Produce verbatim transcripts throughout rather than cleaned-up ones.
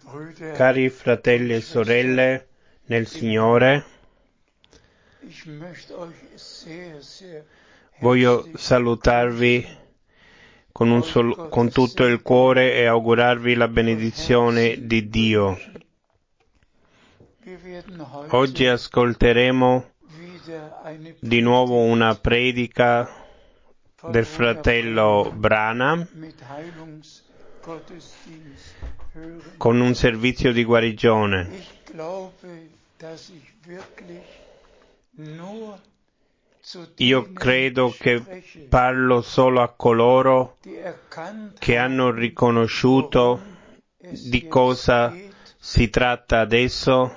Cari fratelli e sorelle nel Signore, voglio salutarvi con, un sol- con tutto il cuore e augurarvi la benedizione di Dio. Oggi ascolteremo di nuovo una predica del fratello Branham con un servizio di guarigione. Io credo che parlo solo a coloro che hanno riconosciuto di cosa si tratta adesso,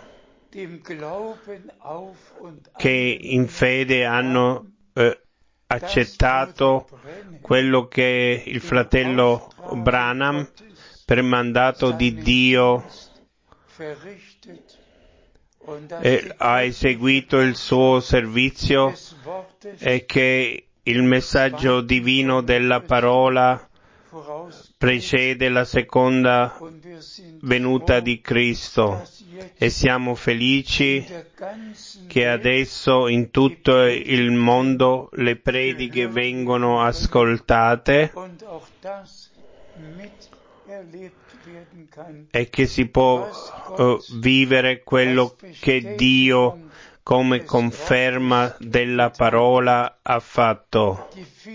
che in fede hanno eh, accettato quello che il fratello Branham, per mandato di Dio, eh, ha eseguito il suo servizio e che il messaggio divino della parola precede la seconda venuta di Cristo, e siamo felici che adesso in tutto il mondo le prediche vengono ascoltate e che si può uh, vivere quello che Dio, come conferma della parola, ha fatto.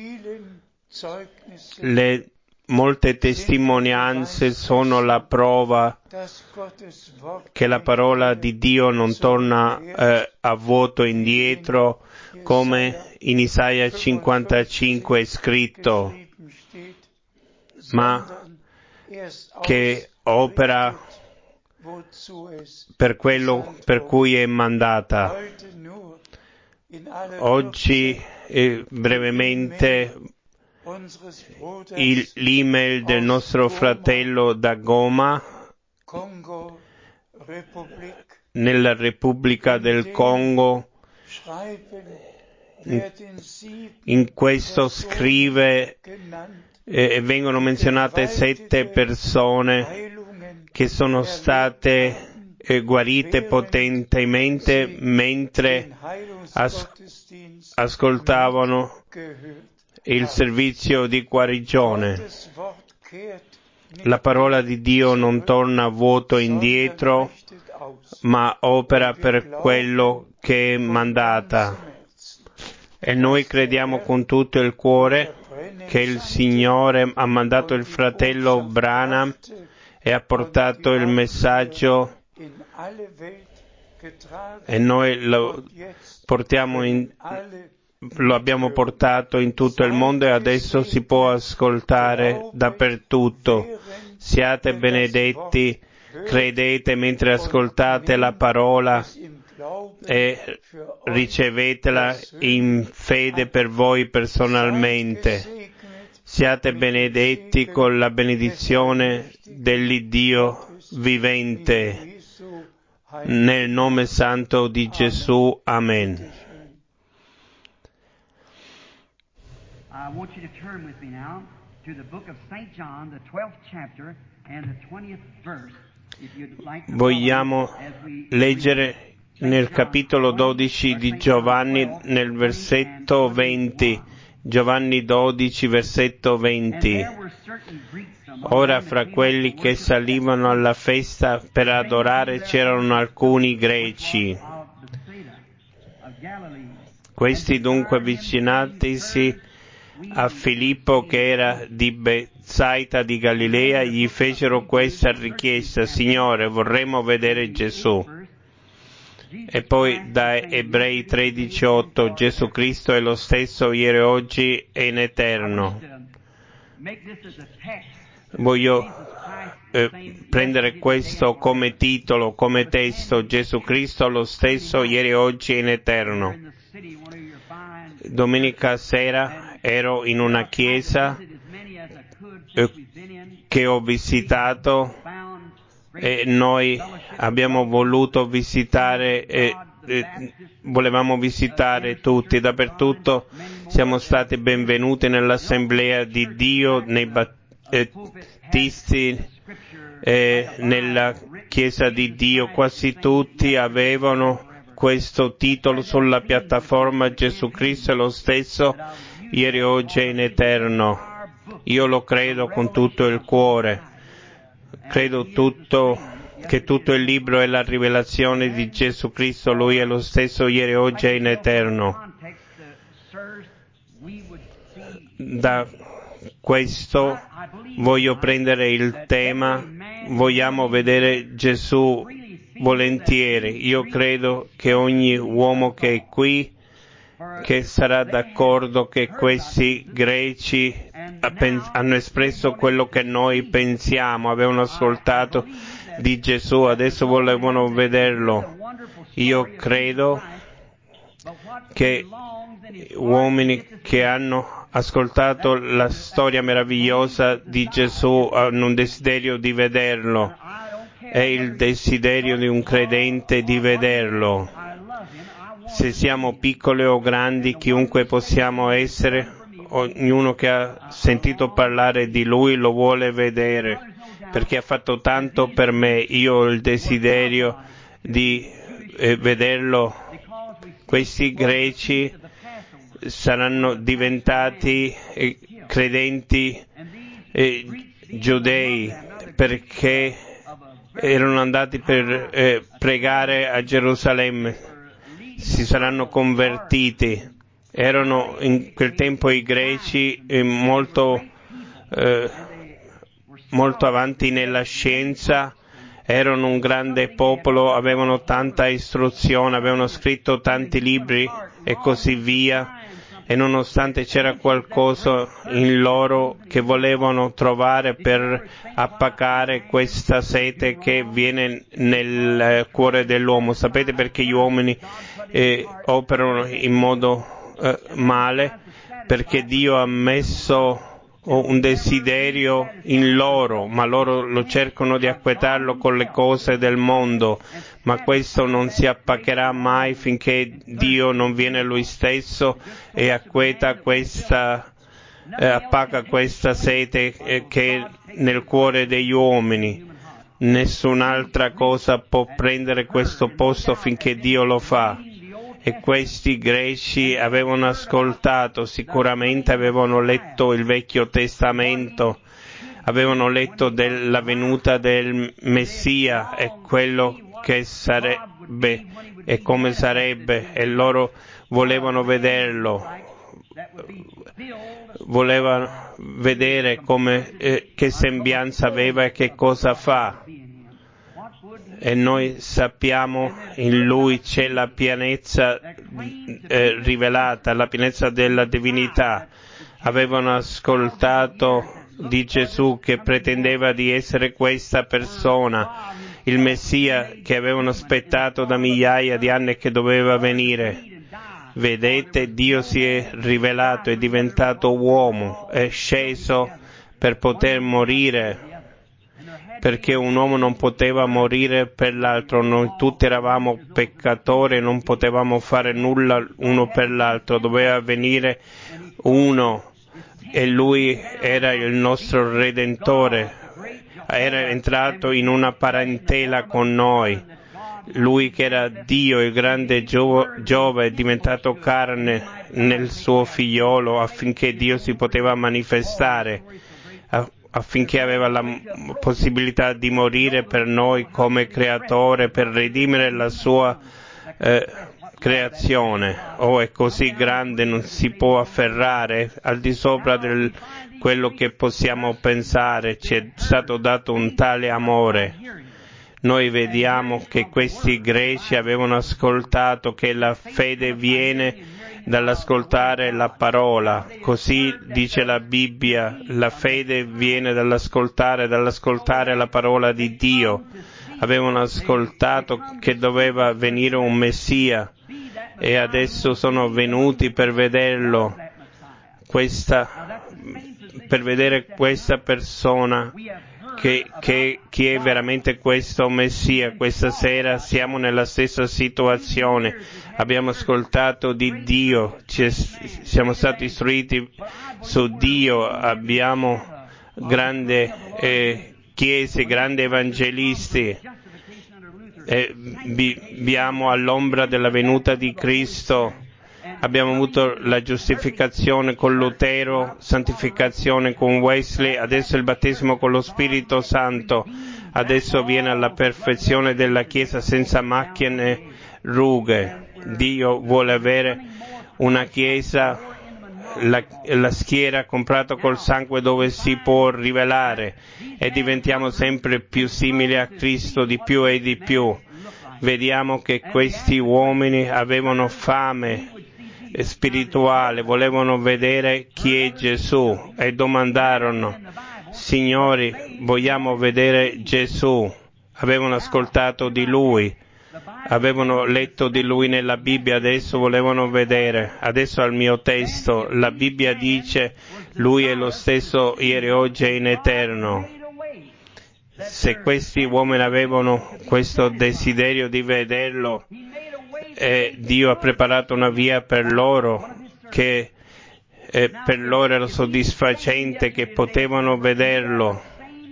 Le molte testimonianze sono la prova che la parola di Dio non torna eh, a vuoto indietro, come in Isaia cinquantacinque è scritto, ma che opera per quello per cui è mandata. Oggi eh, brevemente il, l'email del nostro fratello da Goma nella Repubblica del Congo. In, in questo scrive e eh, vengono menzionate sette persone che sono state eh, guarite potentemente mentre as- ascoltavano il servizio di guarigione. La parola di Dio non torna a vuoto indietro, ma opera per quello che è mandata. E noi crediamo con tutto il cuore che il Signore ha mandato il fratello Branham e ha portato il messaggio, e noi lo portiamo in, lo abbiamo portato in tutto il mondo e adesso si può ascoltare dappertutto. Siate benedetti, credete mentre ascoltate la parola e ricevetela in fede per voi personalmente. Siate benedetti con la benedizione dell'Iddio vivente. Nel nome santo di Gesù. Amen. I want you to turn with me now to the book of Saint John, the twelfth chapter and the twentieth verse. If you'd like to Vogliamo leggere nel capitolo dodici di Giovanni, nel versetto venti. Giovanni dodici, versetto venti. Ora fra quelli che salivano alla festa per adorare c'erano alcuni greci. Questi dunque, avvicinatisi a Filippo, che era di Betsaida di Galilea, gli fecero questa richiesta: Signore, vorremmo vedere Gesù. E poi da Ebrei tredici otto, Gesù Cristo è lo stesso ieri, oggi e in eterno. Voglio eh, prendere questo come titolo, come testo: Gesù Cristo lo stesso ieri, oggi e in eterno. Domenica sera ero in una chiesa eh, che ho visitato, e noi abbiamo voluto visitare, eh, eh, volevamo visitare tutti, dappertutto. Siamo stati benvenuti nell'assemblea di Dio, nei battisti, e nella Chiesa di Dio quasi tutti avevano questo titolo sulla piattaforma: Gesù Cristo è lo stesso ieri, oggi e in eterno. Io lo credo con tutto il cuore. Credo tutto, che tutto il libro è la rivelazione di Gesù Cristo. Lui è lo stesso ieri, oggi e in eterno. Da questo voglio prendere il tema: vogliamo vedere Gesù volentieri. Io credo che ogni uomo che è qui, che sarà d'accordo che questi greci hanno espresso quello che noi pensiamo, avevano ascoltato di Gesù, adesso volevano vederlo. Io credo che uomini che hanno ascoltato la storia meravigliosa di Gesù hanno un desiderio di vederlo. È il desiderio di un credente di vederlo. Se siamo piccoli o grandi, chiunque possiamo essere, ognuno che ha sentito parlare di Lui lo vuole vedere, perché ha fatto tanto per me. Io ho il desiderio di eh, vederlo. Questi greci saranno diventati eh, credenti eh, giudei, perché erano andati per eh, pregare a Gerusalemme. Si saranno convertiti. Erano in quel tempo i greci eh, molto, eh, molto avanti nella scienza, erano un grande popolo, avevano tanta istruzione, avevano scritto tanti libri e così via, e nonostante c'era qualcosa in loro che volevano trovare per appagare questa sete che viene nel cuore dell'uomo. Sapete perché gli uomini eh, operano in modo eh, male? Perché Dio ha messo un desiderio in loro, ma loro lo cercano di acquietarlo con le cose del mondo, ma questo non si appaccherà mai finché Dio non viene Lui stesso e acquieta questa, eh, appaga questa sete eh, che è nel cuore degli uomini. Nessun'altra cosa può prendere questo posto finché Dio lo fa. E questi greci avevano ascoltato, sicuramente avevano letto il Vecchio Testamento, avevano letto della venuta del Messia e quello che sarebbe e come sarebbe, e loro volevano vederlo, volevano vedere come, eh, che sembianza aveva e che cosa fa. E noi sappiamo in Lui c'è la pienezza eh, rivelata, la pienezza della divinità. Avevano ascoltato di Gesù che pretendeva di essere questa persona, il Messia che avevano aspettato da migliaia di anni e che doveva venire. Vedete, Dio si è rivelato, è diventato uomo, è sceso per poter morire, perché un uomo non poteva morire per l'altro. Noi tutti eravamo peccatori e non potevamo fare nulla uno per l'altro, doveva venire uno e lui era il nostro Redentore, era entrato in una parentela con noi. Lui che era Dio, il grande Giove, è diventato carne nel suo figliolo affinché Dio si poteva manifestare, affinché aveva la possibilità di morire per noi come creatore, per redimere la sua eh, creazione. Oh, è così grande, non si può afferrare al di sopra di quello che possiamo pensare. Ci è stato dato un tale amore. Noi vediamo che questi greci avevano ascoltato che la fede viene dall'ascoltare la parola, così dice la Bibbia, la fede viene dall'ascoltare, dall'ascoltare la parola di Dio. Avevano ascoltato che doveva venire un Messia e adesso sono venuti per vederlo, questa, per vedere questa persona. Che, che chi è veramente questo Messia. Questa sera siamo nella stessa situazione, abbiamo ascoltato di Dio, ci, siamo stati istruiti su Dio, abbiamo grande eh, chiese, grandi evangelisti. E viviamo all'ombra della venuta di Cristo. Abbiamo avuto la giustificazione con Lutero, santificazione con Wesley, adesso il battesimo con lo Spirito Santo. Adesso viene alla perfezione della Chiesa senza macchie né rughe. Dio vuole avere una Chiesa, la, la schiera comprata col sangue dove si può rivelare e diventiamo sempre più simili a Cristo di più e di più. Vediamo che questi uomini avevano fame spirituale, volevano vedere chi è Gesù e domandarono: Signori, vogliamo vedere Gesù. Avevano ascoltato di Lui, avevano letto di Lui nella Bibbia, adesso volevano vedere. Adesso al mio testo, la Bibbia dice: Lui è lo stesso ieri, oggi e in eterno. Se questi uomini avevano questo desiderio di vederlo, e Dio ha preparato una via per loro che eh, per loro era soddisfacente, che potevano vederlo.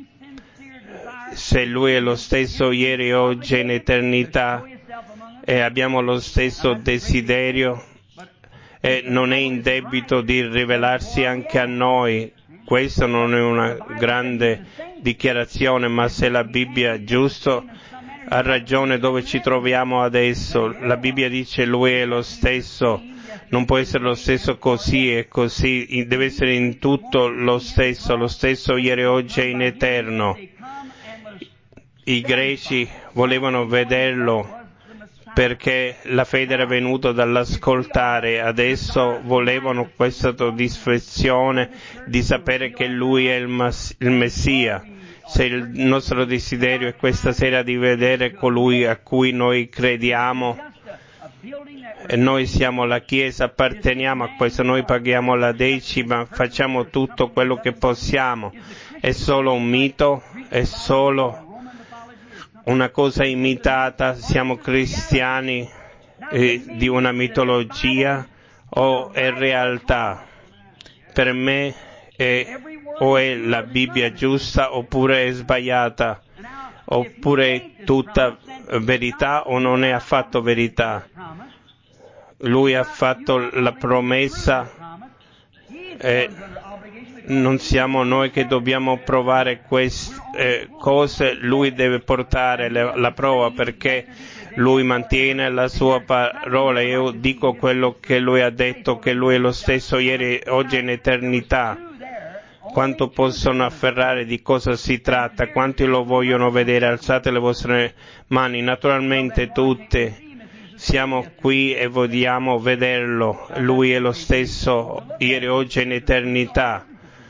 Se Lui è lo stesso ieri, oggi e in eternità, e abbiamo lo stesso desiderio, e non è in debito di rivelarsi anche a noi. Questa non è una grande dichiarazione, ma se la Bibbia è giusto, ha ragione dove ci troviamo adesso. La Bibbia dice Lui è lo stesso, non può essere lo stesso così e così, deve essere in tutto lo stesso, lo stesso ieri, oggi e in eterno. I greci volevano vederlo perché la fede era venuta dall'ascoltare, adesso volevano questa soddisfazione di sapere che Lui è il, mas- il Messia. Se il nostro desiderio è questa sera di vedere colui a cui noi crediamo, e noi siamo la Chiesa, apparteniamo a questo, noi paghiamo la decima, facciamo tutto quello che possiamo. È solo un mito, è solo una cosa imitata, siamo cristiani eh, di una mitologia o è realtà? Per me è, o è la Bibbia giusta oppure è sbagliata, oppure è tutta verità o non è affatto verità. Lui ha fatto la promessa e non siamo noi che dobbiamo provare queste eh, cose, Lui deve portare le, la prova perché Lui mantiene la sua parola. Io dico quello che Lui ha detto, che Lui è lo stesso ieri, oggi e in eternità. Quanto possono afferrare di cosa si tratta? Quanti lo vogliono vedere? Alzate le vostre mani. Naturalmente tutte. Siamo qui e vogliamo vederlo. Lui è lo stesso ieri, oggi e in eternità.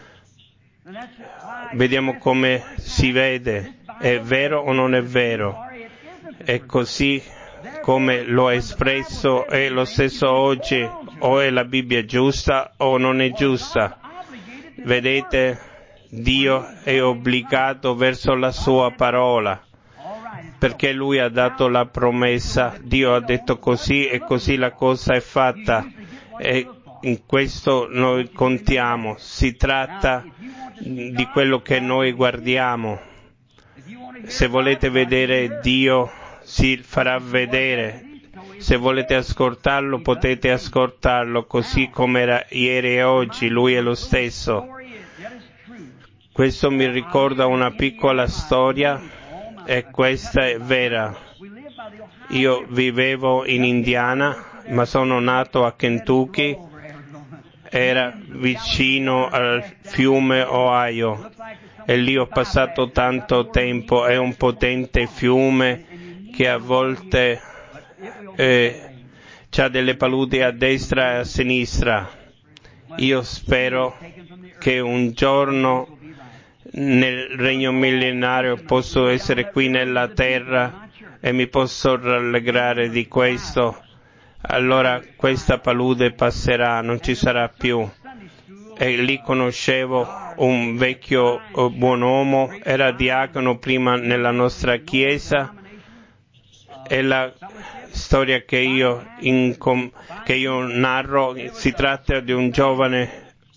Vediamo come si vede. È vero o non è vero? È così come lo ha espresso, è lo stesso oggi, o è la Bibbia giusta o non è giusta. Vedete, Dio è obbligato verso la sua parola, perché Lui ha dato la promessa, Dio ha detto così e così la cosa è fatta, e in questo noi contiamo. Si tratta di quello che noi guardiamo. Se volete vedere Dio, si farà vedere. Se volete ascoltarlo, potete ascoltarlo così come era ieri e oggi. Lui è lo stesso. Questo mi ricorda una piccola storia e questa è vera. Io vivevo in Indiana, ma sono nato a Kentucky. Era vicino al fiume Ohio e lì ho passato tanto tempo. È un potente fiume che a volte eh, ha delle paludi a destra e a sinistra. Io spero che un giorno nel regno millenario posso essere qui nella terra e mi posso rallegrare di questo. Allora questa palude passerà, non ci sarà più. E lì conoscevo un vecchio buon uomo, era diacono prima nella nostra chiesa, e la storia che io, incom- che io narro si tratta di un giovane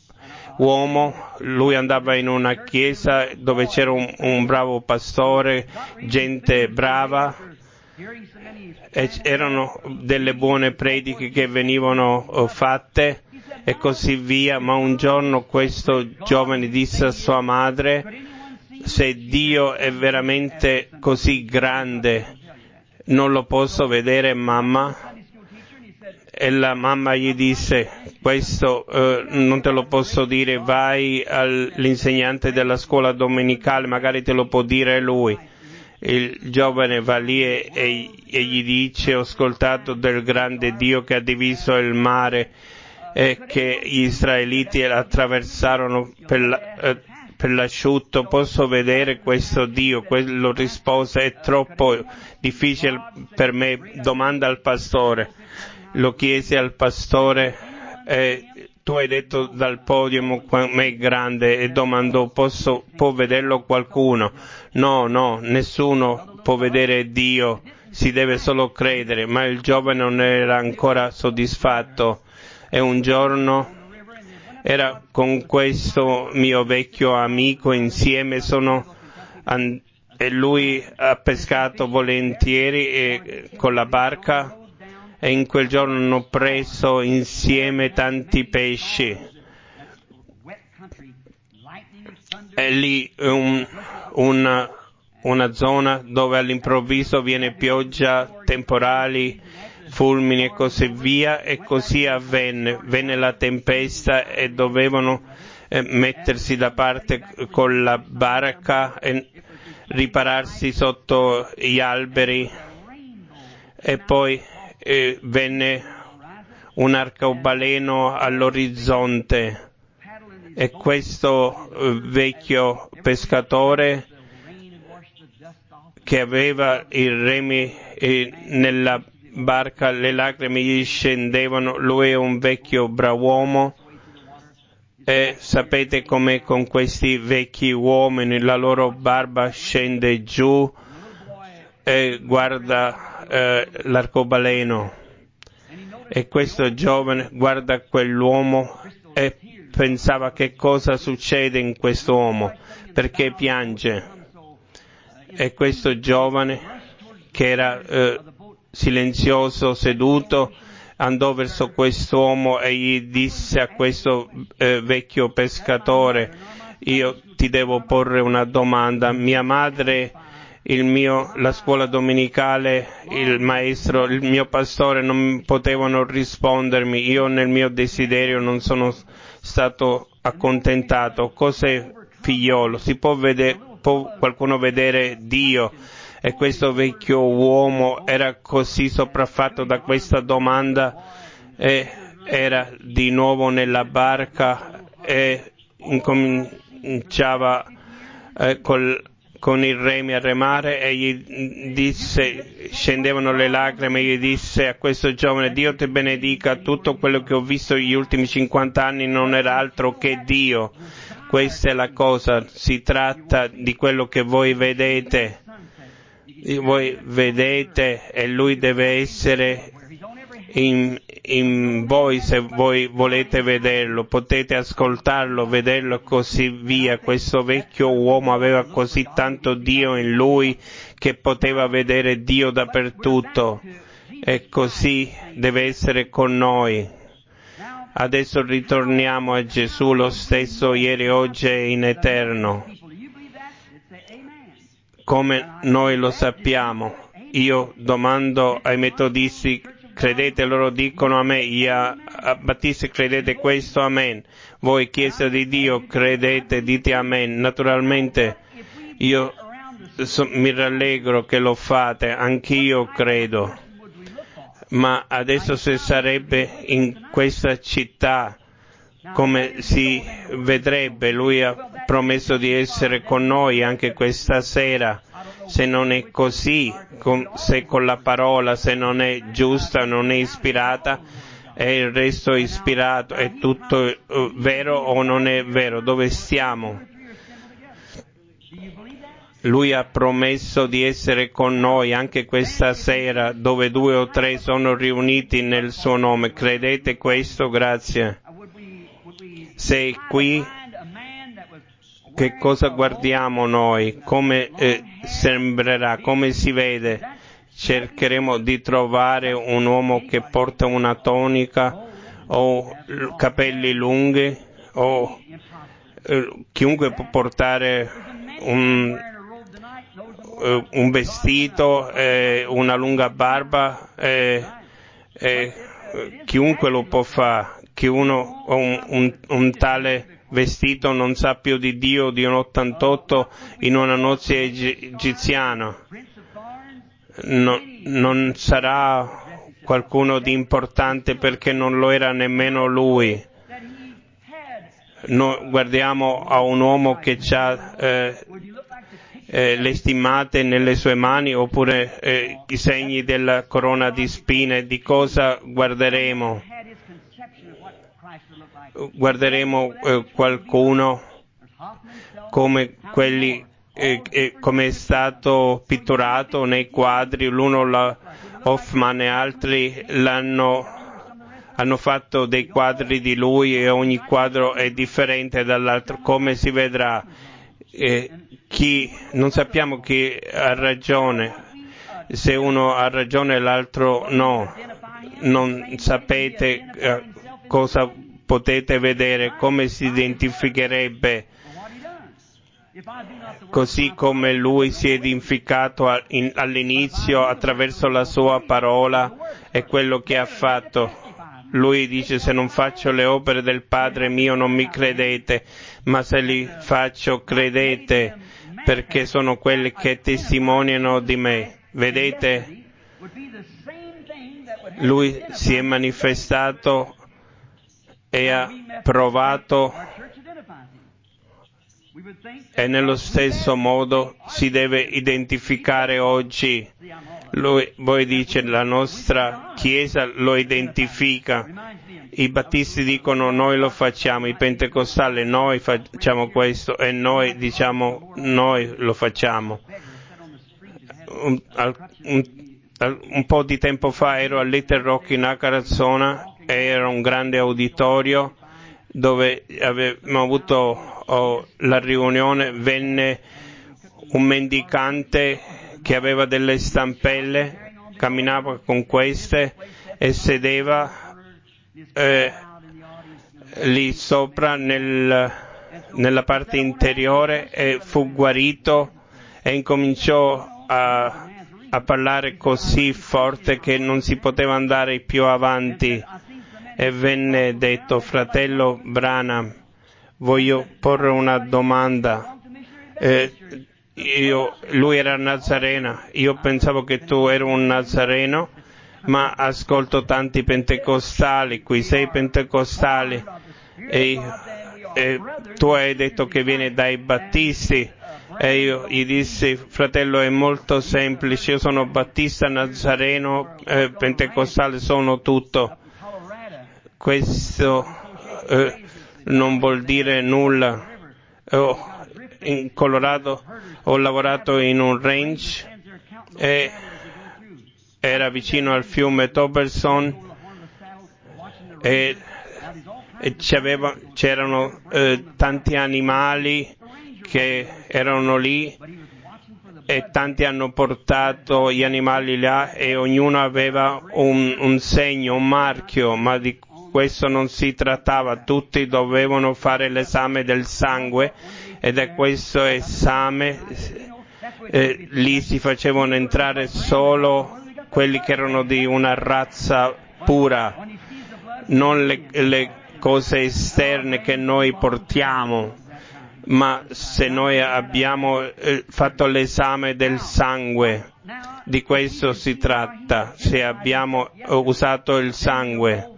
uomo, lui andava in una chiesa dove c'era un, un bravo pastore, gente brava, e erano delle buone prediche che venivano fatte e così via, ma un giorno questo giovane disse a sua madre: se Dio è veramente così grande, non lo posso vedere, mamma? E la mamma gli disse: questo eh, non te lo posso dire, vai all'insegnante della scuola domenicale, magari te lo può dire lui. Il giovane va lì e, e, e gli dice: ho ascoltato del grande Dio che ha diviso il mare e che gli israeliti attraversarono per, la, eh, per l'asciutto, posso vedere questo Dio? Quello rispose: è troppo difficile per me, domanda al pastore. Lo chiese al pastore: eh, tu hai detto dal podio com'è grande, e domandò: posso, può vederlo qualcuno? No, no, nessuno può vedere Dio, si deve solo credere. Ma il giovane non era ancora soddisfatto, e un giorno era con questo mio vecchio amico insieme, sono and- e lui ha pescato volentieri e, con la barca, e in quel giorno hanno preso insieme tanti pesci. È lì un, una, una zona dove all'improvviso viene pioggia, temporali, fulmini e così via, e così avvenne. Venne la tempesta e dovevano eh, mettersi da parte con la barca e ripararsi sotto gli alberi, e poi eh, venne un arcobaleno all'orizzonte, e questo eh, vecchio pescatore che aveva i remi eh, nella barca, le lacrime gli scendevano. Lui è un vecchio brav'uomo, e sapete com'è con questi vecchi uomini, la loro barba scende giù e guarda eh, l'arcobaleno, e questo giovane guarda quell'uomo e pensava: che cosa succede in quest'uomo, perché piange? E questo giovane, che era eh, silenzioso, seduto, andò verso quest'uomo e gli disse a questo eh, vecchio pescatore: io ti devo porre una domanda. Mia madre, il mio, la scuola domenicale, il maestro, il mio pastore non potevano rispondermi. Io nel mio desiderio non sono stato accontentato. Cos'è, figliolo? Si può vedere, può qualcuno vedere Dio? E questo vecchio uomo era così sopraffatto da questa domanda, e era di nuovo nella barca e incominciava eh, col, con i remi a remare, e gli disse, scendevano le lacrime, e gli disse a questo giovane: Dio ti benedica, tutto quello che ho visto negli ultimi cinquanta anni non era altro che Dio. Questa è la cosa, si tratta di quello che voi vedete. Voi vedete, e lui deve essere in, in voi se voi volete vederlo, potete ascoltarlo, vederlo e così via. Questo vecchio uomo aveva così tanto Dio in lui che poteva vedere Dio dappertutto, e così deve essere con noi. Adesso ritorniamo a Gesù, lo stesso ieri, oggi e in eterno, come noi lo sappiamo. Io domando ai metodisti: credete? Loro dicono amen. Gli battisti: credete questo? Amen. Voi Chiesa di Dio credete? Dite amen. Naturalmente io so, mi rallegro che lo fate, anch'io credo. Ma adesso, se sarebbe in questa città, come si vedrebbe? Lui ha promesso di essere con noi anche questa sera. Se non è così, se con la parola, se non è giusta, non è ispirata, e il resto è ispirato, è tutto vero o non è vero? Dove stiamo? Lui ha promesso di essere con noi anche questa sera, dove due o tre sono riuniti nel suo nome. Credete questo? Grazie. sei qui, che cosa guardiamo noi? Come eh, sembrerà? Come si vede? Cercheremo di trovare un uomo che porta una tonica o capelli lunghi o eh, chiunque può portare un, eh, un vestito, eh, una lunga barba, eh, eh, chiunque lo può fare. Che uno o un, un, un tale vestito non sa più di Dio di un ottantotto in una nozze egiziana. No, non sarà qualcuno di importante perché non lo era nemmeno lui. Noi guardiamo a un uomo che ha eh, eh, le stimate nelle sue mani oppure eh, i segni della corona di spine. Di cosa guarderemo? Guarderemo eh, qualcuno come quelli eh, eh, come è stato pitturato nei quadri, l'uno la Hoffman e altri l'hanno hanno fatto dei quadri di lui e ogni quadro è differente dall'altro. Come si vedrà? Eh, chi, non sappiamo chi ha ragione, se uno ha ragione e l'altro no, non sapete eh, cosa potete vedere, come si identificherebbe, così come lui si è identificato all'inizio attraverso la sua parola e quello che ha fatto. Lui dice: se non faccio le opere del Padre mio non mi credete, ma se li faccio credete, perché sono quelli che testimoniano di me. Vedete? Lui si è manifestato e ha provato, e nello stesso modo si deve identificare oggi. Lui, voi dice, la nostra Chiesa lo identifica. I battisti dicono noi lo facciamo, i pentecostali noi facciamo questo e noi diciamo noi lo facciamo. Un, un, un po' di tempo fa ero al Little Rock in Acarazzona e era un grande auditorio dove avevamo avuto oh, la riunione. Venne un mendicante che aveva delle stampelle, camminava con queste e sedeva eh, lì sopra nel, nella parte interiore e fu guarito e incominciò a, a parlare così forte che non si poteva andare più avanti e venne detto: fratello Branham, voglio porre una domanda. Eh, io, lui era nazareno, io pensavo che tu eri un nazareno, ma ascolto tanti pentecostali, qui sei pentecostali e, e tu hai detto che viene dai battisti e io gli dissi: fratello, è molto semplice, io sono battista, nazareno, eh, pentecostale, sono tutto. Questo eh, non vuol dire nulla. Oh, in Colorado ho lavorato in un ranch e era vicino al fiume Toberson e, e c'aveva, c'erano eh, tanti animali che erano lì e tanti hanno portato gli animali là e ognuno aveva un, un segno, un marchio, ma di questo non si trattava. Tutti dovevano fare l'esame del sangue ed è questo esame eh, lì si facevano entrare solo quelli che erano di una razza pura, non le, le cose esterne che noi portiamo, ma se noi abbiamo eh, fatto l'esame del sangue. Di questo si tratta, se abbiamo usato il sangue.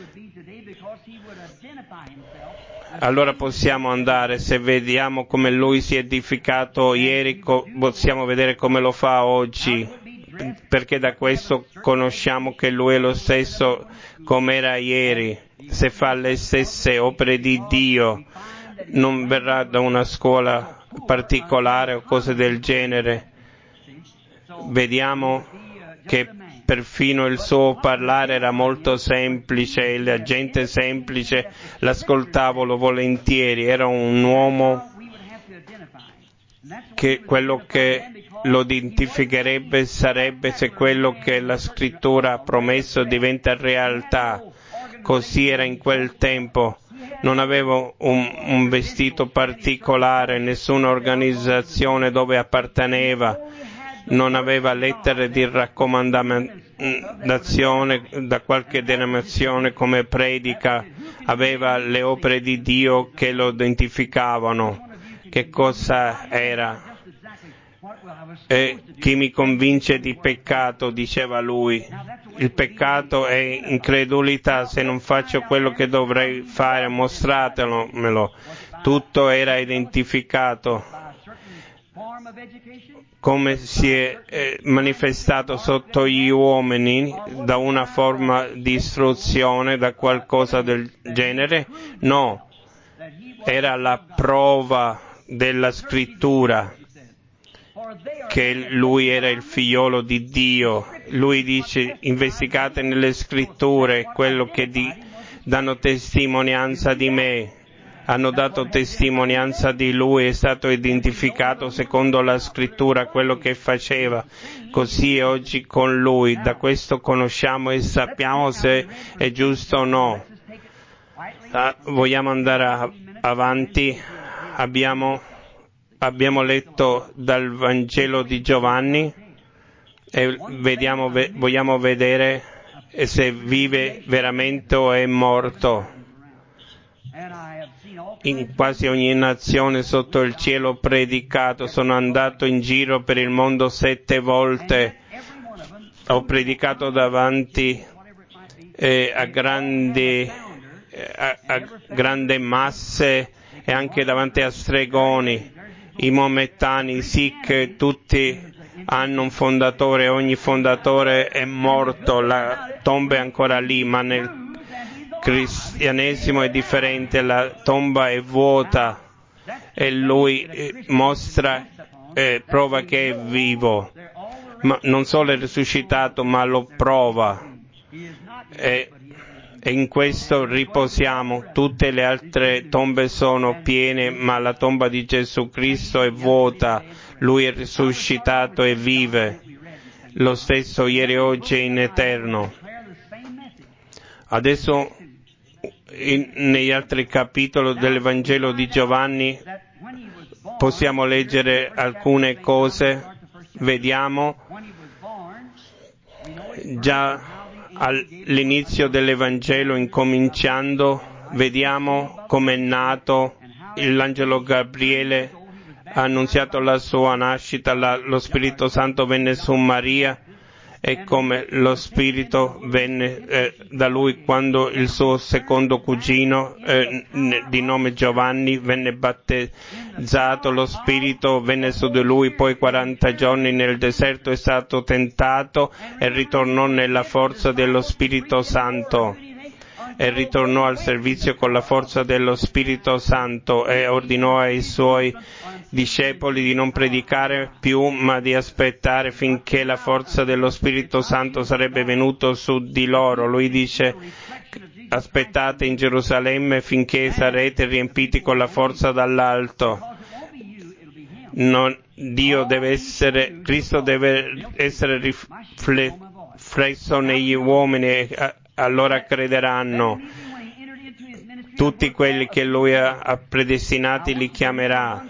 Allora possiamo andare, se vediamo come lui si è edificato ieri, possiamo vedere come lo fa oggi, perché da questo conosciamo che lui è lo stesso come era ieri. Se fa le stesse opere di Dio, non verrà da una scuola particolare o cose del genere. Vediamo che perfino il suo parlare era molto semplice e la gente semplice l'ascoltavano volentieri. Era un uomo che quello che lo identificherebbe sarebbe se quello che la scrittura ha promesso diventa realtà. Così era in quel tempo. Non aveva un, un vestito particolare, nessuna organizzazione dove apparteneva, non aveva lettere di raccomandazione da qualche denominazione come predica, aveva le opere di Dio che lo identificavano. Che cosa era? E chi mi convince di peccato, diceva lui. Il peccato è incredulità, se non faccio quello che dovrei fare, mostratemelo. Tutto era identificato. Come si è eh, manifestato sotto gli uomini da una forma di istruzione, da qualcosa del genere? No, era la prova della scrittura che lui era il figliolo di Dio. Lui dice: investigate nelle scritture quello che di, danno testimonianza di me. Hanno dato testimonianza di lui, è stato identificato secondo la scrittura quello che faceva. Così è oggi con lui. Da questo conosciamo e sappiamo se è giusto o no. Ah, vogliamo andare a, avanti. Abbiamo, abbiamo letto dal Vangelo di Giovanni e vediamo, ve, vogliamo vedere se vive veramente o è morto. In quasi ogni nazione sotto il cielo ho predicato, sono andato in giro per il mondo sette volte, ho predicato davanti eh, a grandi a, a grandi masse e anche davanti a stregoni, i maomettani, i sikh, tutti hanno un fondatore, ogni fondatore è morto, la tomba è ancora lì, ma nel cristianesimo è differente, la tomba è vuota e lui eh, mostra, eh, prova che è vivo, ma non solo è risuscitato, ma lo prova. E, e in questo riposiamo. Tutte le altre tombe sono piene, ma la tomba di Gesù Cristo è vuota. Lui è risuscitato e vive. Lo stesso ieri, oggi e in eterno. Adesso in, negli altri capitoli del Vangelo di Giovanni possiamo leggere alcune cose. Vediamo già all'inizio dell'Evangelo, incominciando, vediamo come è nato. L'angelo Gabriele ha annunziato la sua nascita, la, lo Spirito Santo venne su Maria e come lo Spirito venne eh, da lui quando il suo secondo cugino eh, di nome Giovanni venne battezzato, lo Spirito venne su di lui, poi quaranta giorni nel deserto è stato tentato e ritornò nella forza dello Spirito Santo e ritornò al servizio con la forza dello Spirito Santo e ordinò ai suoi discepoli di non predicare più, ma di aspettare finché la forza dello Spirito Santo sarebbe venuto su di loro. Lui dice: aspettate in Gerusalemme finché sarete riempiti con la forza dall'alto. Non, Dio deve essere, Cristo deve essere riflesso negli uomini e allora crederanno. Tutti quelli che Lui ha predestinati li chiamerà.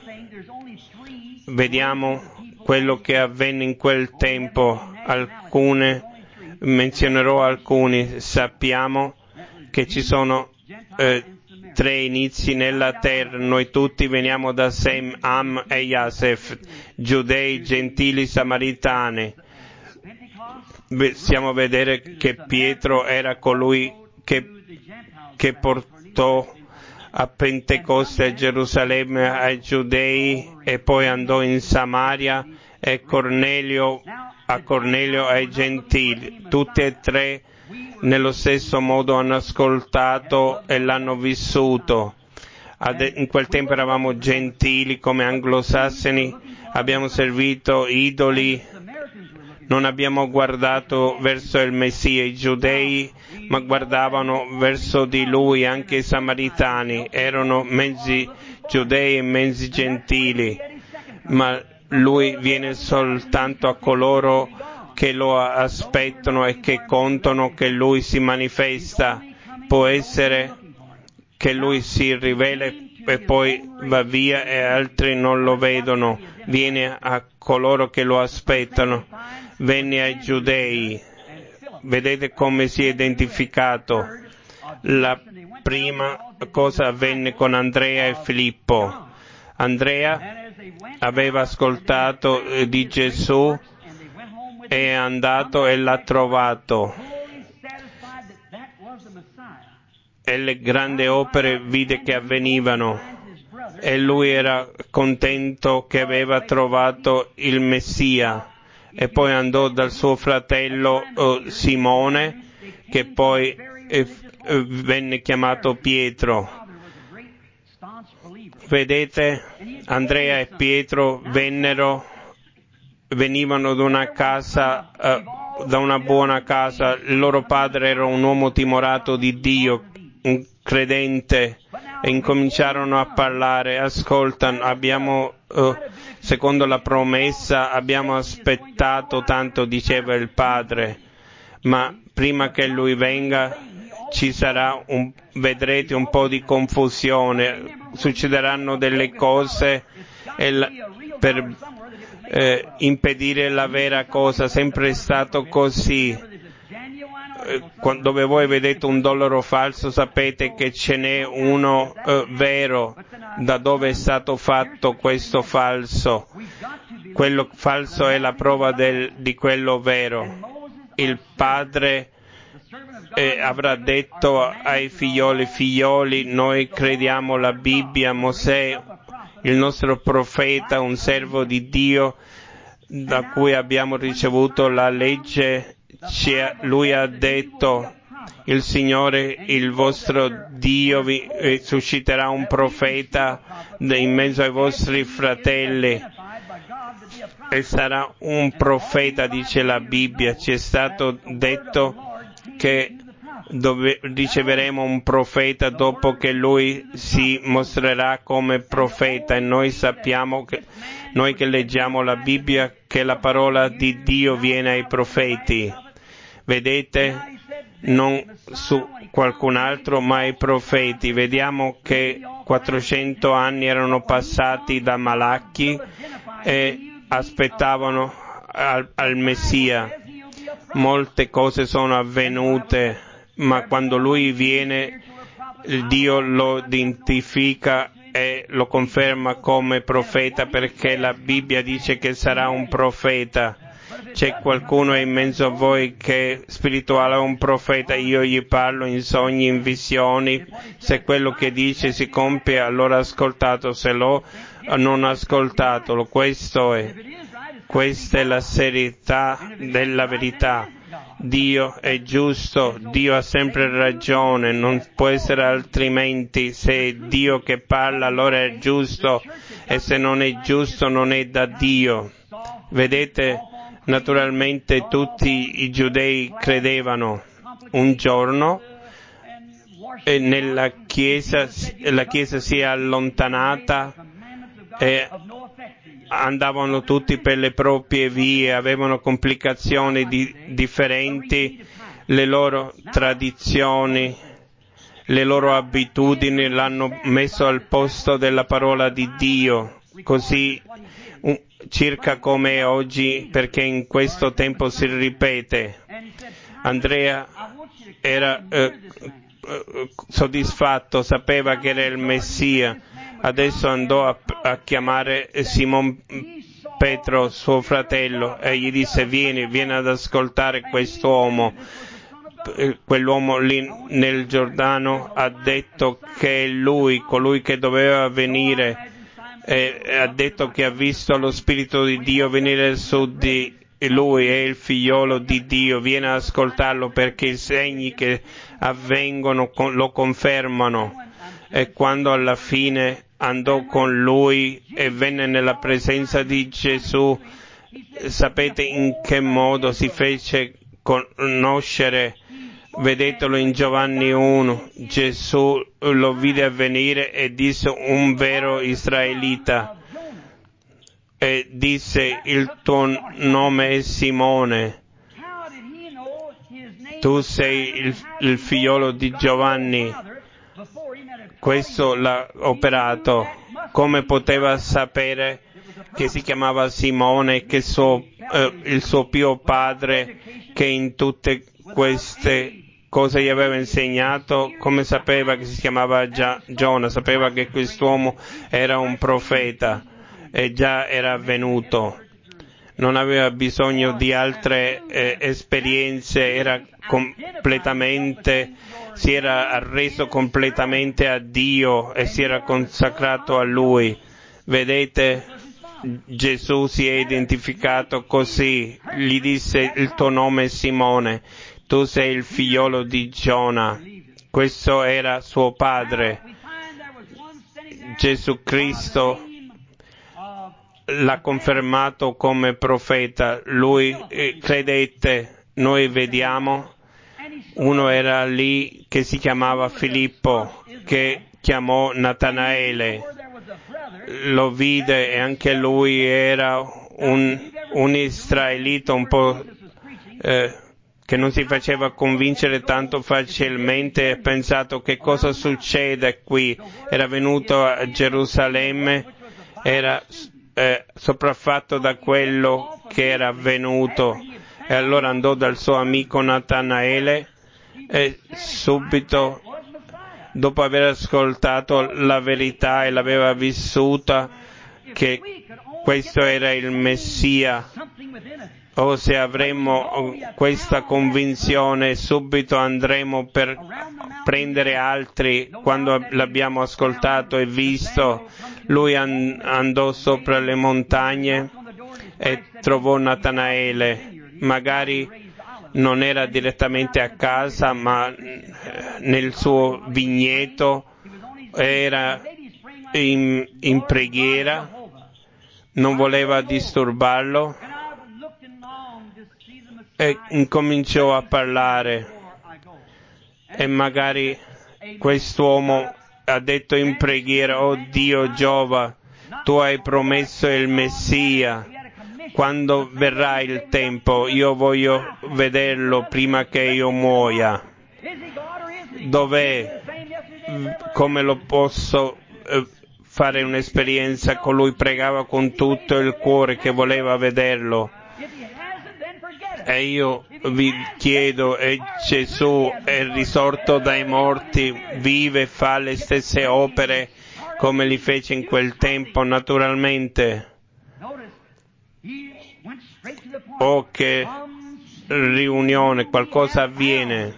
Vediamo quello che avvenne in quel tempo. Alcune, menzionerò alcuni. Sappiamo che ci sono eh, tre inizi nella terra. Noi tutti veniamo da Sem, Am e Yasef, giudei, gentili, samaritani. Possiamo vedere che Pietro era colui che, che portò a Pentecoste a Gerusalemme ai giudei e poi andò in Samaria e Cornelio, a Cornelio ai gentili. Tutti e tre nello stesso modo hanno ascoltato e l'hanno vissuto. In quel tempo eravamo gentili come anglosassoni, abbiamo servito idoli, non abbiamo guardato verso il Messia, i giudei, ma guardavano verso di lui. Anche i samaritani erano mezzi giudei e mezzi gentili, ma lui viene soltanto a coloro che lo aspettano e che contano che lui si manifesta. Può essere che lui si rivela e poi va via e altri non lo vedono. Viene a coloro che lo aspettano. Venne ai giudei. Vedete come si è identificato. La prima cosa avvenne con Andrea e Filippo. Andrea aveva ascoltato di Gesù, è andato e l'ha trovato. E le grandi opere vide che avvenivano. E lui era contento che aveva trovato il Messia. E poi andò dal suo fratello eh, Simone, che poi eh, eh, venne chiamato Pietro. Vedete, Andrea e Pietro vennero, venivano da una casa, eh, da una buona casa. Il loro padre era un uomo timorato di Dio, un credente, e incominciarono a parlare. Ascoltano, abbiamo, eh, secondo la promessa, abbiamo aspettato tanto, diceva il padre, ma prima che lui venga ci sarà un, vedrete un po' di confusione, succederanno delle cose e la, per eh, impedire la vera cosa. Sempre è stato così. Eh, dove voi vedete un dollaro falso, sapete che ce n'è uno eh, vero. Da dove è stato fatto questo falso? Quello falso è la prova del, di quello vero. Il padre E avrà detto ai figlioli, figlioli, noi crediamo la Bibbia, Mosè, il nostro profeta, un servo di Dio, da cui abbiamo ricevuto la legge, lui ha detto, il Signore, il vostro Dio, vi susciterà un profeta in mezzo ai vostri fratelli, e sarà un profeta, dice la Bibbia. Ci è stato detto che dove riceveremo un profeta dopo che lui si mostrerà come profeta, e noi sappiamo che noi che leggiamo la Bibbia che la parola di Dio viene ai profeti. Vedete, non su qualcun altro ma ai profeti. Vediamo che quattrocento anni erano passati da Malacchi e aspettavano al, al Messia. Molte cose sono avvenute, ma quando lui viene, Dio lo identifica e lo conferma come profeta, perché la Bibbia dice che sarà un profeta. C'è qualcuno in mezzo a voi che è spirituale, è un profeta, io gli parlo in sogni, in visioni. Se quello che dice si compie, allora ascoltato, se lo non ascoltatelo. Questo è. Questa è la serietà della verità. Dio è giusto, Dio ha sempre ragione, non può essere altrimenti. Se è Dio che parla, allora è giusto, e se non è giusto non è da Dio. Vedete, naturalmente tutti i giudei credevano. Un giorno e nella chiesa, la chiesa si è allontanata e andavano tutti per le proprie vie, avevano complicazioni di, differenti, le loro tradizioni, le loro abitudini l'hanno messo al posto della parola di Dio, così un, circa come è oggi, perché in questo tempo si ripete. Andrea era eh, soddisfatto, sapeva che era il Messia. Adesso andò a, a chiamare Simon Petro, suo fratello, e gli disse: vieni, vieni ad ascoltare quest'uomo. Quell'uomo lì nel Giordano ha detto che è lui, colui che doveva venire, e ha detto che ha visto lo Spirito di Dio venire su di lui, è il figliolo di Dio. Vieni ad ascoltarlo, perché i segni che avvengono lo confermano. E quando alla fine andò con lui e venne nella presenza di Gesù, Sapete in che modo si fece conoscere? Vedetelo in Giovanni uno. Gesù lo vide avvenire e disse: un vero israelita. E disse: il tuo nome è Simone. Tu sei il, il figliolo di Giovanni. Questo l'ha operato. Come poteva sapere che si chiamava Simone, che suo, eh, il suo pio padre, che in tutte queste cose gli aveva insegnato? Come sapeva che si chiamava Gia, Giona? Sapeva che quest'uomo era un profeta e già era avvenuto. Non aveva bisogno di altre eh, esperienze, era completamente, si era arreso completamente a Dio e si era consacrato a Lui. Vedete, Gesù si è identificato così, gli disse: il tuo nome è Simone, tu sei il figliolo di Giona. Questo era suo padre. Gesù Cristo l'ha confermato come profeta. Lui eh, credette, noi vediamo, uno era lì che si chiamava Filippo, che chiamò Natanaele, lo vide e anche lui era un, un israelita un po' eh, che non si faceva convincere tanto facilmente, ha pensato: che cosa succede qui? Era venuto a Gerusalemme, era eh, sopraffatto da quello che era avvenuto, e allora andò dal suo amico Natanaele e subito, dopo aver ascoltato la verità e l'aveva vissuta, che questo era il Messia. O se avremo questa convinzione, subito andremo per prendere altri. Quando l'abbiamo ascoltato e visto, lui andò sopra le montagne e trovò Natanaele. Magari non era direttamente a casa, ma nel suo vigneto, era in, in preghiera, non voleva disturbarlo e incominciò a parlare. E magari quest'uomo ha detto in preghiera: oh Dio Giova, tu hai promesso il Messia, quando verrà il tempo io voglio vederlo prima che io muoia. Dov'è? Come lo posso eh, fare un'esperienza con lui? Pregava con tutto il cuore che voleva vederlo. E io vi chiedo, e Gesù è risorto dai morti, vive e fa le stesse opere come li fece in quel tempo, naturalmente. Oh, che riunione, qualcosa avviene.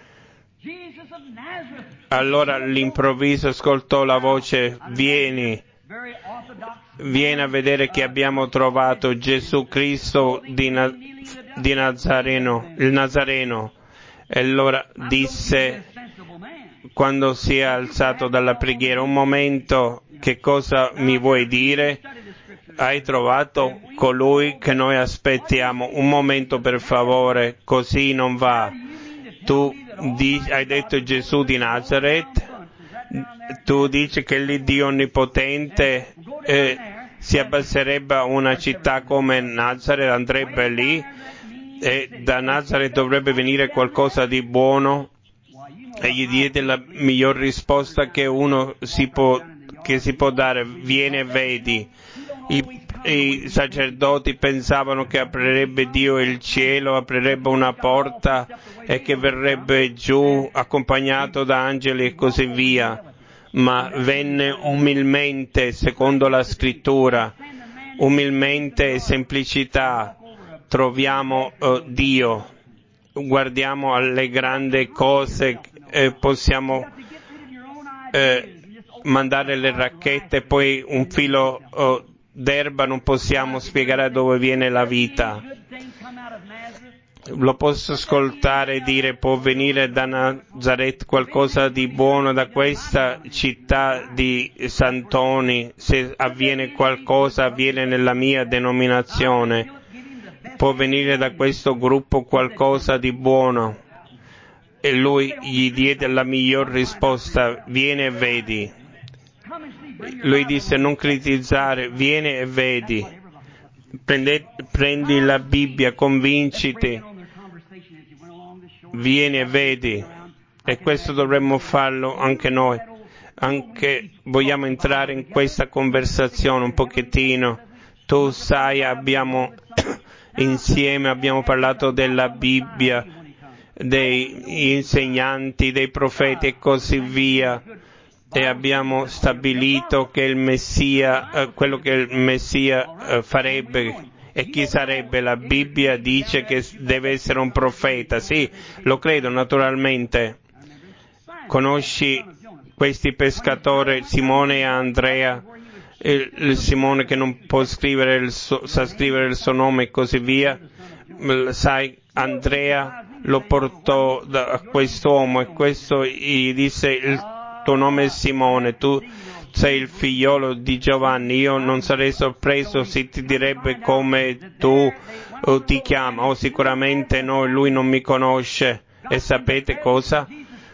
Allora all'improvviso ascoltò la voce: vieni, vieni a vedere che abbiamo trovato Gesù Cristo di, Na- di Nazareno, il Nazareno. E allora disse, quando si è alzato dalla preghiera: un momento, che cosa mi vuoi dire? Hai trovato colui che noi aspettiamo? Un momento per favore, così non va. Tu di, hai detto Gesù di Nazareth, tu dici che l'Iddio onnipotente eh, si abbasserebbe a una città come Nazareth, andrebbe lì e da Nazareth dovrebbe venire qualcosa di buono? E gli diede la miglior risposta che uno si può, che si può dare: vieni e vedi. I, I sacerdoti pensavano che aprirebbe Dio il cielo, aprirebbe una porta e che verrebbe giù accompagnato da angeli e così via, ma venne umilmente, secondo la scrittura, umilmente e semplicità troviamo uh, Dio. Guardiamo alle grandi cose, eh, possiamo eh, mandare le racchette, poi un filo uh, d'erba, non possiamo spiegare da dove viene la vita. Lo posso ascoltare e dire: può venire da Nazareth qualcosa di buono, da questa città di santoni? Se avviene qualcosa, avviene nella mia denominazione. può venire da questo gruppo qualcosa di buono. E lui gli diede la miglior risposta: vieni e vedi. Lui disse: non critizzare, vieni e vedi. Prende, prendi la Bibbia, convinciti, vieni e vedi. E questo dovremmo farlo anche noi. Anche vogliamo entrare in questa conversazione un pochettino. Tu sai, abbiamo insieme abbiamo parlato della Bibbia, dei insegnanti, dei profeti e così via, e abbiamo stabilito che il Messia, eh, quello che il Messia eh, farebbe. E chi sarebbe? La Bibbia dice che deve essere un profeta. Sì, lo credo naturalmente. Conosci questi pescatori, Simone e Andrea, il, il Simone che non può scrivere il suo, sa scrivere il suo nome e così via. Sai, Andrea lo portò da quest'uomo e questo gli disse: il tuo nome è Simone, tu sei il figliolo di Giovanni. Io non sarei sorpreso se ti direbbe come tu o ti chiama. Oh, sicuramente no, lui non mi conosce. E sapete cosa?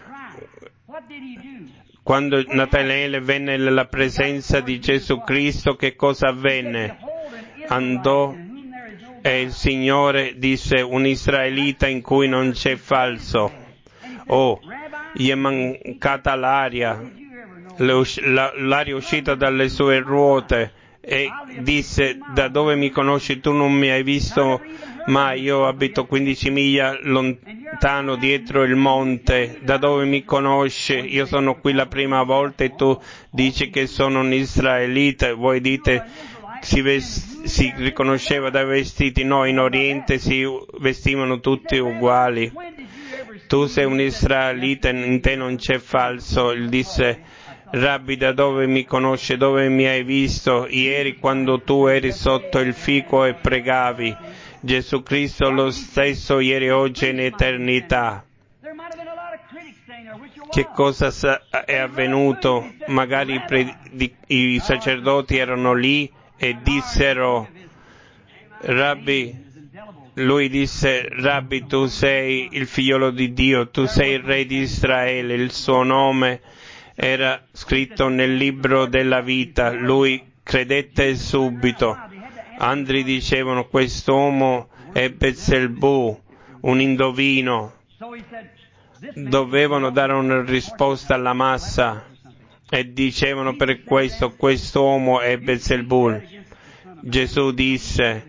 Quando Natanaele venne nella presenza di Gesù Cristo, che cosa avvenne? Andò e il Signore disse: un israelita in cui non c'è falso. Oh, gli è mancata l'aria, l'aria uscita dalle sue ruote, e disse: da dove mi conosci? Tu non mi hai visto mai, io abito quindici miglia lontano dietro il monte. Da dove mi conosci? Io sono qui la prima volta e tu dici che sono un israelita. Voi dite si, vest- si riconosceva dai vestiti. No, in Oriente si vestivano tutti uguali. Tu sei un israelita, in te non c'è falso. Gli disse: Rabbi, da dove mi conosci? Dove mi hai visto? Ieri, quando tu eri sotto il fico e pregavi. Gesù Cristo lo stesso ieri, oggi e in eternità. Che cosa è avvenuto? Magari i, pre- i sacerdoti erano lì e dissero: Rabbi, lui disse: Rabbi, tu sei il figliolo di Dio, tu sei il re di Israele. Il suo nome era scritto nel libro della vita. Lui credette subito. Altri dicevano: quest'uomo è Beelzebù, un indovino. Dovevano dare una risposta alla massa e dicevano per questo: quest'uomo è Beelzebù. Gesù disse: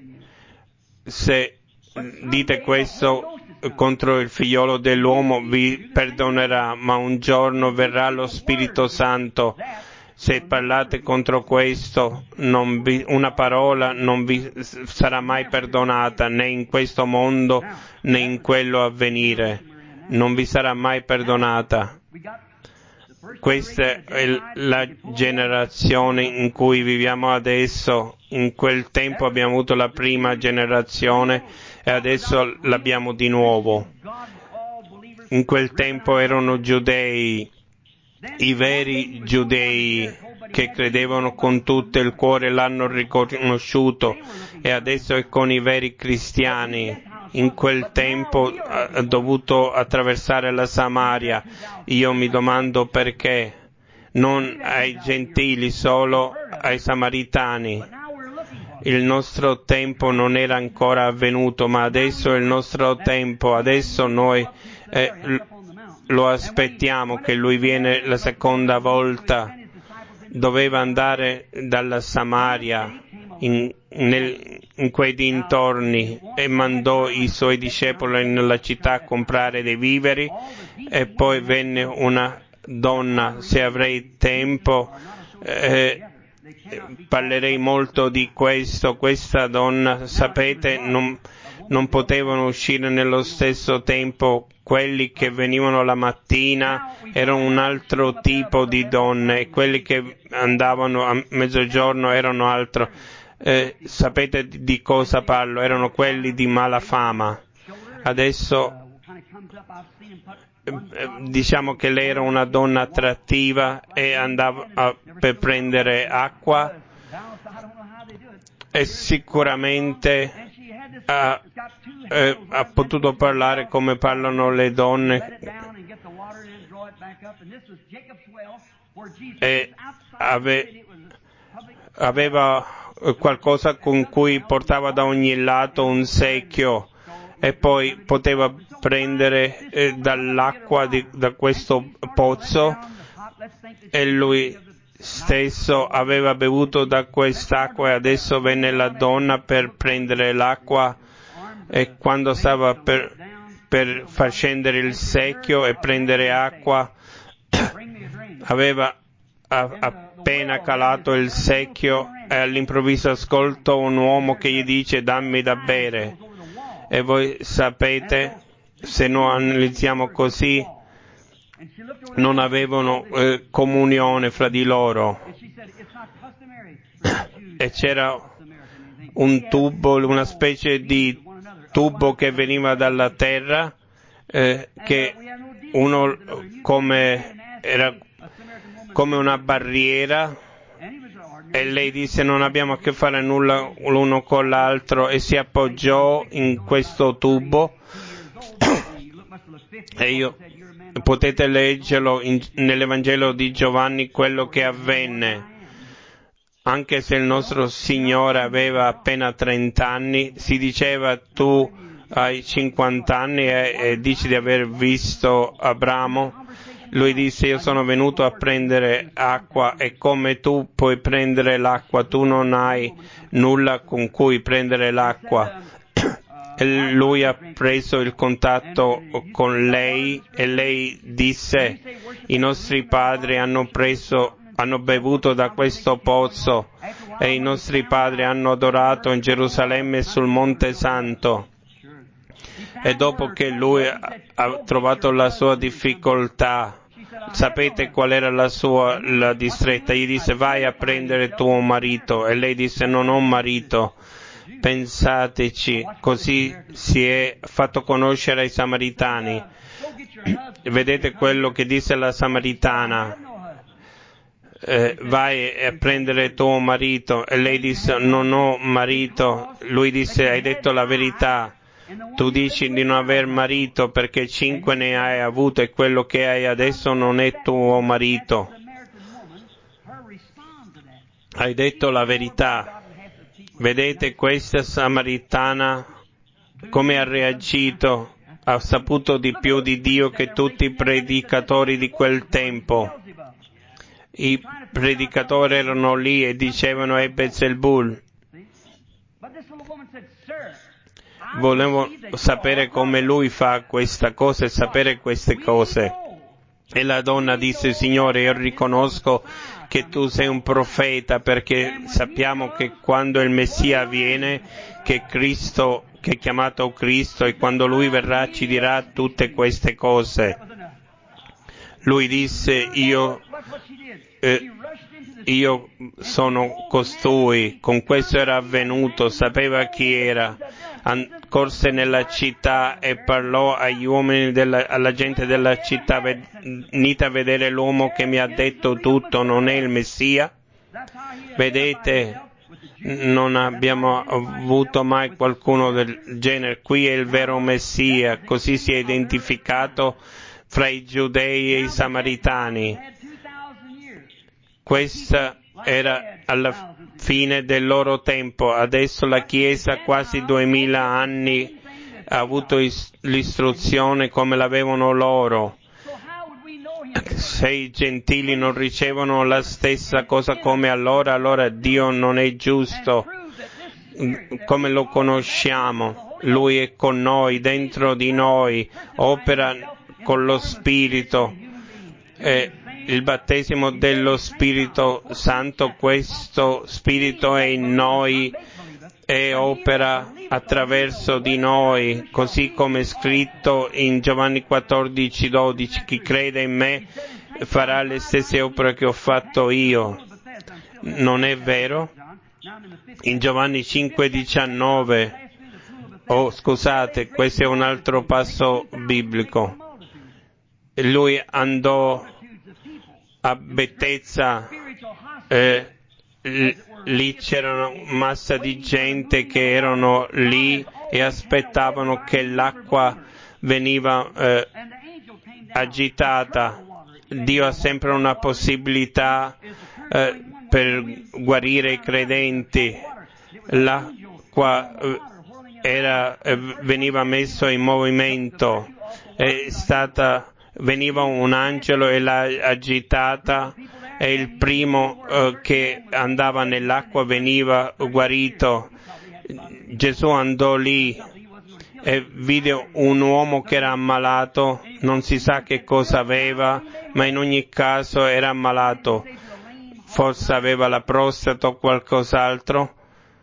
se dite questo contro il figliolo dell'uomo vi perdonerà, ma un giorno verrà lo Spirito Santo. Se parlate contro questo, non vi, una parola non vi sarà mai perdonata, né in questo mondo né in quello a venire. Non vi sarà mai perdonata. Questa è la generazione in cui viviamo adesso. In quel tempo abbiamo avuto la prima generazione e adesso l'abbiamo di nuovo. In quel tempo erano giudei, i veri giudei che credevano con tutto il cuore, l'hanno riconosciuto, e adesso è con i veri cristiani. In quel tempo ha dovuto attraversare la Samaria. Io mi domando perché non ai gentili, solo ai samaritani. Il nostro tempo non era ancora avvenuto, ma adesso è il nostro tempo. Adesso noi eh, lo aspettiamo che lui viene la seconda volta. Doveva andare dalla Samaria in, nel, in quei dintorni e mandò i suoi discepoli nella città a comprare dei viveri, e poi venne una donna. Se avrei tempo eh, parlerei molto di questo. Questa donna, sapete, non, non potevano uscire nello stesso tempo. Quelli che venivano la mattina erano un altro tipo di donne e quelli che andavano a mezzogiorno erano altro. Eh, sapete di cosa parlo? Erano quelli di mala fama. Adesso eh, diciamo che lei era una donna attrattiva e andava a, per prendere acqua, e sicuramente ha, eh, ha potuto parlare come parlano le donne e ave, aveva qualcosa con cui portava da ogni lato un secchio e poi poteva prendere eh, dall'acqua di, da questo pozzo, e lui stesso aveva bevuto da quest'acqua e adesso venne la donna per prendere l'acqua, e quando stava per, per far scendere il secchio e prendere acqua aveva appena calato il secchio e all'improvviso ascoltò un uomo che gli dice: dammi da bere. E voi sapete, se noi analizziamo così, non avevano eh, comunione fra di loro, e c'era un tubo, una specie di tubo che veniva dalla terra, eh, che uno come era come una barriera, e lei disse: non abbiamo a che fare nulla l'uno con l'altro, e si appoggiò in questo tubo. E io, potete leggerlo in, nell'Evangelo di Giovanni quello che avvenne. Anche se il nostro Signore aveva appena trenta anni, si diceva: tu hai cinquanta anni e, e dici di aver visto Abramo. Lui disse: io sono venuto a prendere acqua, e come tu puoi prendere l'acqua, tu non hai nulla con cui prendere l'acqua. E lui ha preso il contatto con lei e lei disse: i nostri padri hanno preso, hanno bevuto da questo pozzo, e i nostri padri hanno adorato in Gerusalemme sul Monte Santo. E dopo che lui ha trovato la sua difficoltà, sapete qual era la sua la distretta? Gli disse: vai a prendere tuo marito. E lei disse: non ho marito. Pensateci, così si è fatto conoscere ai Samaritani. Vedete quello che disse la Samaritana: eh, vai a prendere tuo marito. E lei disse: non ho marito. Lui disse: hai detto la verità. Tu dici di non aver marito perché cinque ne hai avuto, e quello che hai adesso non è tuo marito. Hai detto la verità. Vedete questa Samaritana come ha reagito? Ha saputo di più di Dio che tutti i predicatori di quel tempo. I predicatori erano lì e dicevano: è Beelzebul. Volevo sapere come lui fa questa cosa e sapere queste cose. E la donna disse: Signore, io riconosco che tu sei un profeta, perché sappiamo che quando il Messia viene, che Cristo, che è chiamato Cristo, e quando lui verrà ci dirà tutte queste cose. Lui disse: io, eh, io sono costui. Con questo era avvenuto, sapeva chi era. Corse nella città e parlò agli uomini della, alla gente della città: venite a vedere l'uomo che mi ha detto tutto, non è il Messia? Vedete, non abbiamo avuto mai qualcuno del genere. Qui è il vero Messia. Così si è identificato fra i giudei e i samaritani. Questa era alla fine del loro tempo. Adesso la Chiesa, quasi duemila anni, ha avuto l'istruzione come l'avevano loro. Se i gentili non ricevono la stessa cosa come allora, allora Dio non è giusto. Come lo conosciamo? Lui è con noi, dentro di noi, opera con lo Spirito. Eh, il battesimo dello Spirito Santo, questo Spirito è in noi e opera attraverso di noi, così come è scritto in Giovanni quattordici dodici: chi crede in me farà le stesse opere che ho fatto io. Non è vero? In Giovanni cinque diciannove, oh scusate, questo è un altro passo biblico. Lui andò a Betesda, eh, lì c'era una massa di gente che erano lì e aspettavano che l'acqua veniva eh, agitata. Dio ha sempre una possibilità eh, per guarire i credenti. L'acqua eh, era, eh, veniva messo in movimento, è stata, veniva un angelo e l'ha agitata, e il primo eh, che andava nell'acqua veniva guarito. Gesù andò lì e vide un uomo che era ammalato, non si sa che cosa aveva, ma in ogni caso era ammalato, forse aveva la prostata o qualcos'altro,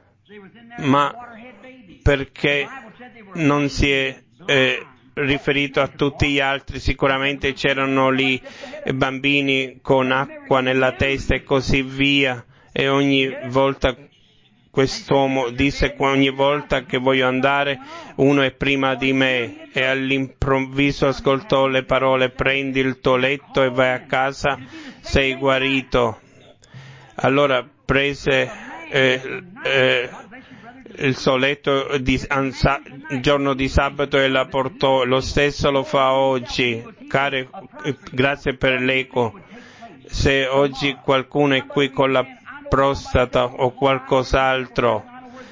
ma perché non si è eh, riferito a tutti gli altri? Sicuramente c'erano lì bambini con acqua nella testa e così via, e ogni volta quest'uomo disse: ogni volta che voglio andare uno è prima di me, e all'improvviso ascoltò le parole: prendi il tuo letto e vai a casa, sei guarito. Allora prese eh, eh, il suo letto di, ansa, il giorno di sabato e la portò. Lo stesso lo fa oggi. Care, grazie per l'eco. Se oggi qualcuno è qui con la prostata o qualcos'altro,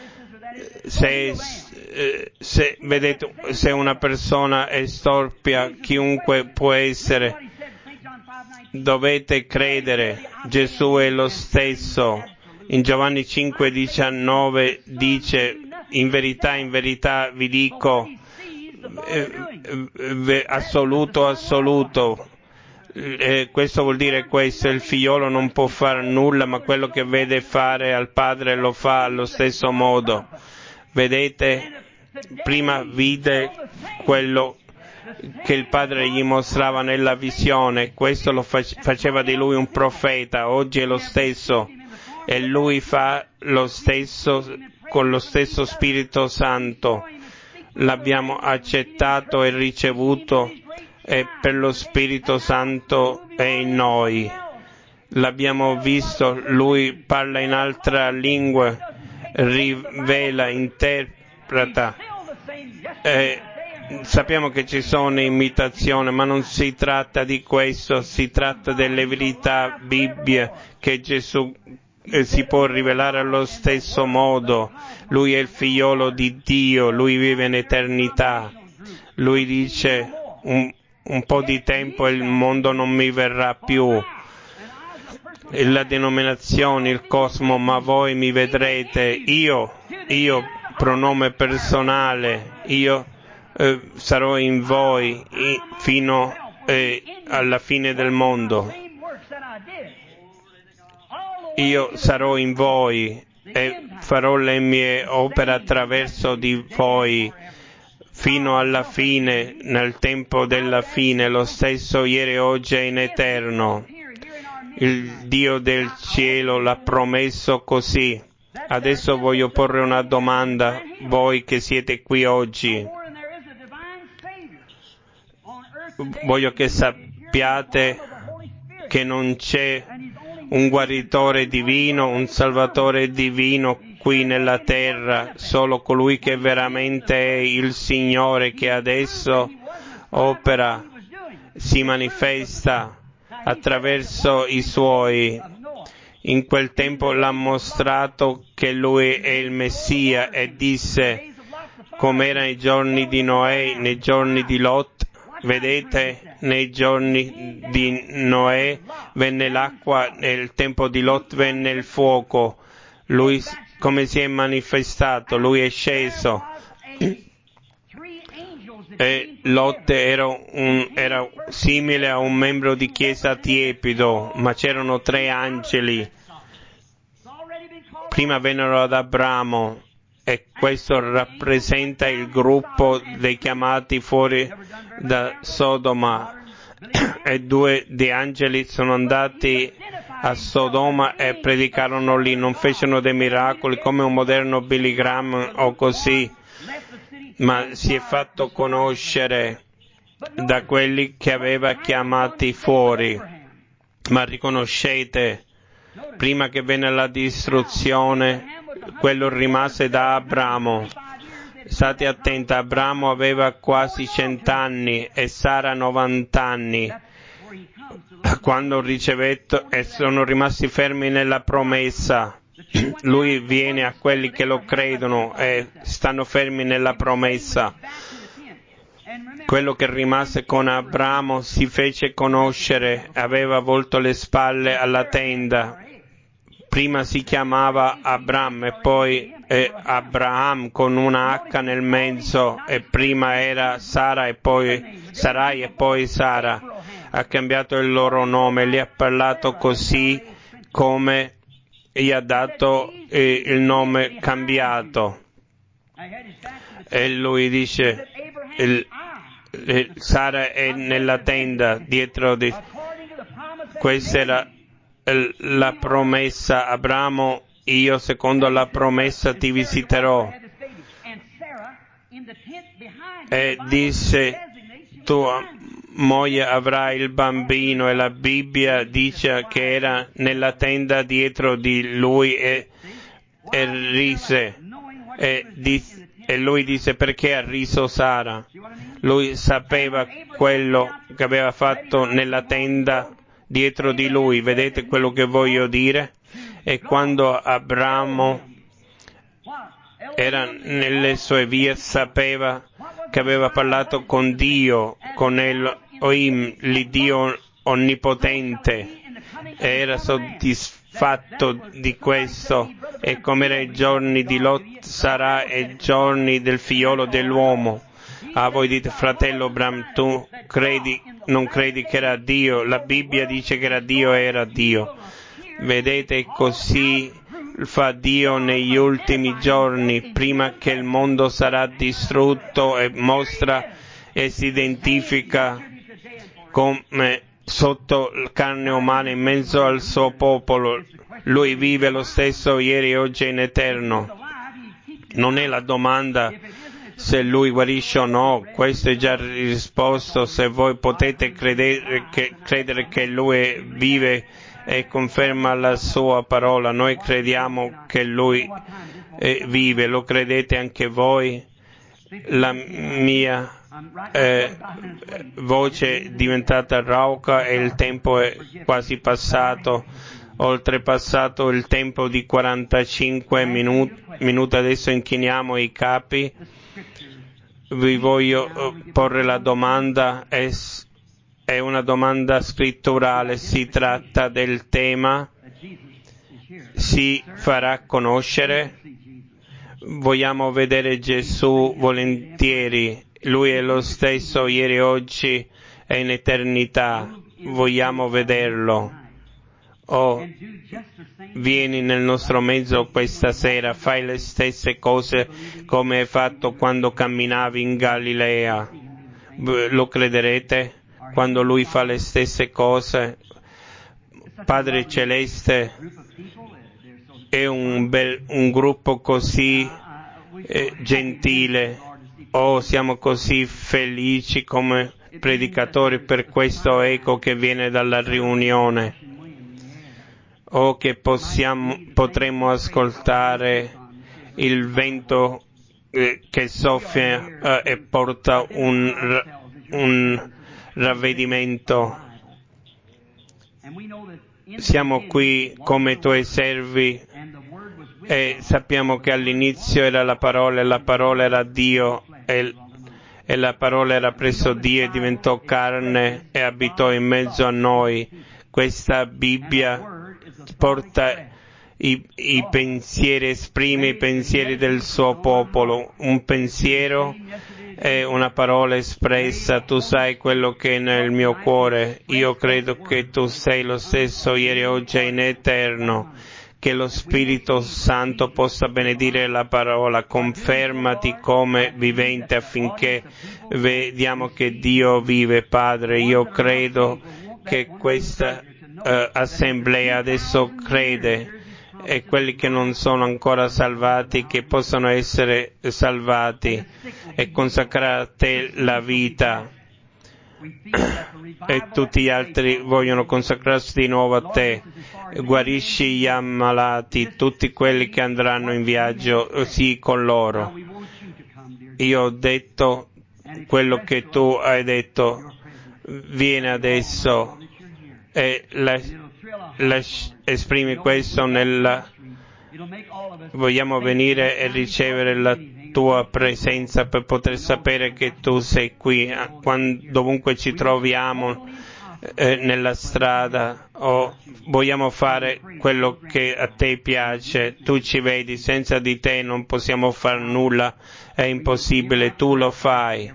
se, se vedete, se una persona è storpia, chiunque può essere, dovete credere, Gesù è lo stesso. In Giovanni cinque diciannove dice: in verità, in verità vi dico, eh, eh, assoluto, assoluto. Eh, questo vuol dire questo: il figliolo non può fare nulla, ma quello che vede fare al padre lo fa allo stesso modo. Vedete, prima vide quello che il padre gli mostrava nella visione, questo lo faceva di lui un profeta. Oggi è lo stesso, e lui fa lo stesso con lo stesso Spirito Santo. L'abbiamo accettato e ricevuto, e per lo Spirito Santo è in noi. L'abbiamo visto, lui parla in altra lingua, rivela, interpreta. Eh, sappiamo che ci sono imitazioni, ma non si tratta di questo, si tratta delle verità bibliche, che Gesù eh, si può rivelare allo stesso modo. Lui è il figliolo di Dio, lui vive in eternità. Lui dice: un, un po' di tempo e il mondo non mi verrà più. La denominazione, il cosmo, ma voi mi vedrete. Io, io, pronome personale, io eh, sarò in voi i, fino eh, alla fine del mondo. Io sarò in voi e farò le mie opere attraverso di voi fino alla fine, nel tempo della fine, lo stesso ieri, oggi e in eterno. Il Dio del cielo l'ha promesso così. Adesso voglio porre una domanda, voi che siete qui oggi. Voglio che sappiate che non c'è un guaritore divino, un salvatore divino qui nella terra, solo colui che veramente è il Signore, che adesso opera, si manifesta attraverso i suoi. In quel tempo l'ha mostrato che lui è il Messia, e disse, come era nei giorni di Noè, nei giorni di Lot. Vedete, nei giorni di Noè venne l'acqua, nel tempo di Lot venne il fuoco. Lui come si è manifestato? Lui è sceso. E Lot era, un, era simile a un membro di chiesa tiepido, ma c'erano tre angeli. Prima vennero ad Abramo, e questo rappresenta il gruppo dei chiamati fuori da Sodoma, e due di angeli sono andati a Sodoma e predicarono lì, non fecero dei miracoli come un moderno Billy Graham o così, ma si è fatto conoscere da quelli che aveva chiamati fuori. Ma riconoscete, prima che venne la distruzione, quello rimase da Abramo. State attenti, Abramo aveva quasi cent'anni e Sara novant'anni quando ricevette e sono rimasti fermi nella promessa. Lui viene a quelli che lo credono e stanno fermi nella promessa. Quello che rimase con Abramo si fece conoscere, aveva volto le spalle alla tenda. Prima si chiamava Abram e poi eh, Abraham con una H nel mezzo, e prima era Sara e poi Sarai e poi Sara. Ha cambiato il loro nome, gli ha parlato così come gli ha dato eh, il nome cambiato. E lui dice, il, il, Sara è nella tenda dietro di... Questa era la promessa. Abramo, io secondo la promessa ti visiterò. E disse, tua moglie avrà il bambino, e la Bibbia dice che era nella tenda dietro di lui e, e rise. E, dis, e lui disse, perché ha riso Sara? Lui sapeva quello che aveva fatto nella tenda dietro di lui. Vedete quello che voglio dire? E quando Abramo era nelle sue vie sapeva che aveva parlato con Dio, con Elohim, l'Iddio onnipotente, e era soddisfatto di questo. E come era i giorni di Lot, sarà i giorni del figliolo dell'uomo. Ah, voi dite, fratello Abraham, tu credi, non credi che era Dio? La Bibbia dice che era Dio e era Dio. Vedete, così fa Dio negli ultimi giorni, prima che il mondo sarà distrutto, e mostra e si identifica come sotto la carne umana in mezzo al suo popolo. Lui vive lo stesso ieri, oggi e in eterno. Non è la domanda se lui guarisce o no, questo è già risposto. Se voi potete credere che, credere che lui vive e conferma la sua parola, noi crediamo che lui eh, vive. Lo credete anche voi? La mia eh, voce è diventata rauca e il tempo è quasi passato, oltrepassato il tempo di quarantacinque minuti, minuti. Adesso inchiniamo i capi. Vi voglio porre la domanda, è, è una domanda scritturale, si tratta del tema, si farà conoscere. Vogliamo vedere Gesù volentieri, lui è lo stesso ieri, oggi e in eternità. Vogliamo vederlo. Oh, vieni nel nostro mezzo questa sera, fai le stesse cose come hai fatto quando camminavi in Galilea. Lo crederete? Quando lui fa le stesse cose? Padre Celeste, è un, bel, un gruppo così eh, gentile. Oh, siamo così felici come predicatori per questo eco che viene dalla riunione. O che possiamo, potremmo ascoltare il vento eh, che soffia eh, e porta un, un ravvedimento. Siamo qui come tuoi servi e sappiamo che all'inizio era la parola e la parola era Dio e, e la parola era presso Dio e diventò carne e abitò in mezzo a noi. Questa Bibbia porta i, i pensieri, esprime i pensieri del suo popolo. Un pensiero è una parola espressa. Tu sai quello che è nel mio cuore. Io credo che tu sei lo stesso ieri, oggi e in eterno. Che lo Spirito Santo possa benedire la parola, confermati come vivente affinché vediamo che Dio vive. Padre, io credo che questa uh, assemblea adesso crede, e quelli che non sono ancora salvati che possano essere salvati e consacrare a te la vita, e tutti gli altri vogliono consacrarsi di nuovo a te. Guarisci gli ammalati, tutti quelli che andranno in viaggio, sì, con loro. io ho detto quello che tu hai detto, vieni adesso e la, la, esprimi questo nella... Vogliamo venire e ricevere la tua presenza per poter sapere che tu sei qui, quando, dovunque ci troviamo, eh, nella strada, o vogliamo fare quello che a te piace, tu ci vedi, senza di te non possiamo fare nulla, è impossibile, tu lo fai.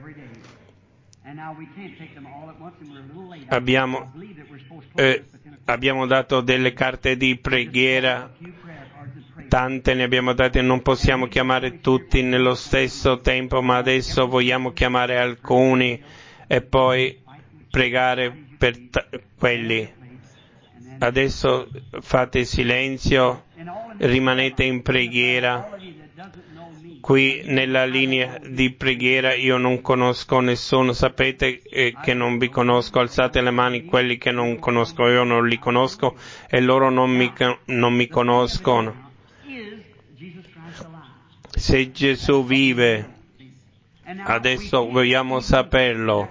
Abbiamo, eh, abbiamo dato delle carte di preghiera, tante ne abbiamo date, non possiamo chiamare tutti nello stesso tempo, ma adesso vogliamo chiamare alcuni e poi pregare per t- quelli. Adesso fate silenzio, rimanete in preghiera. Qui nella linea di preghiera io non conosco nessuno, sapete eh, che non vi conosco, alzate le mani quelli che non conosco, io non li conosco e loro non mi, non mi conoscono. Se Gesù vive, adesso vogliamo saperlo.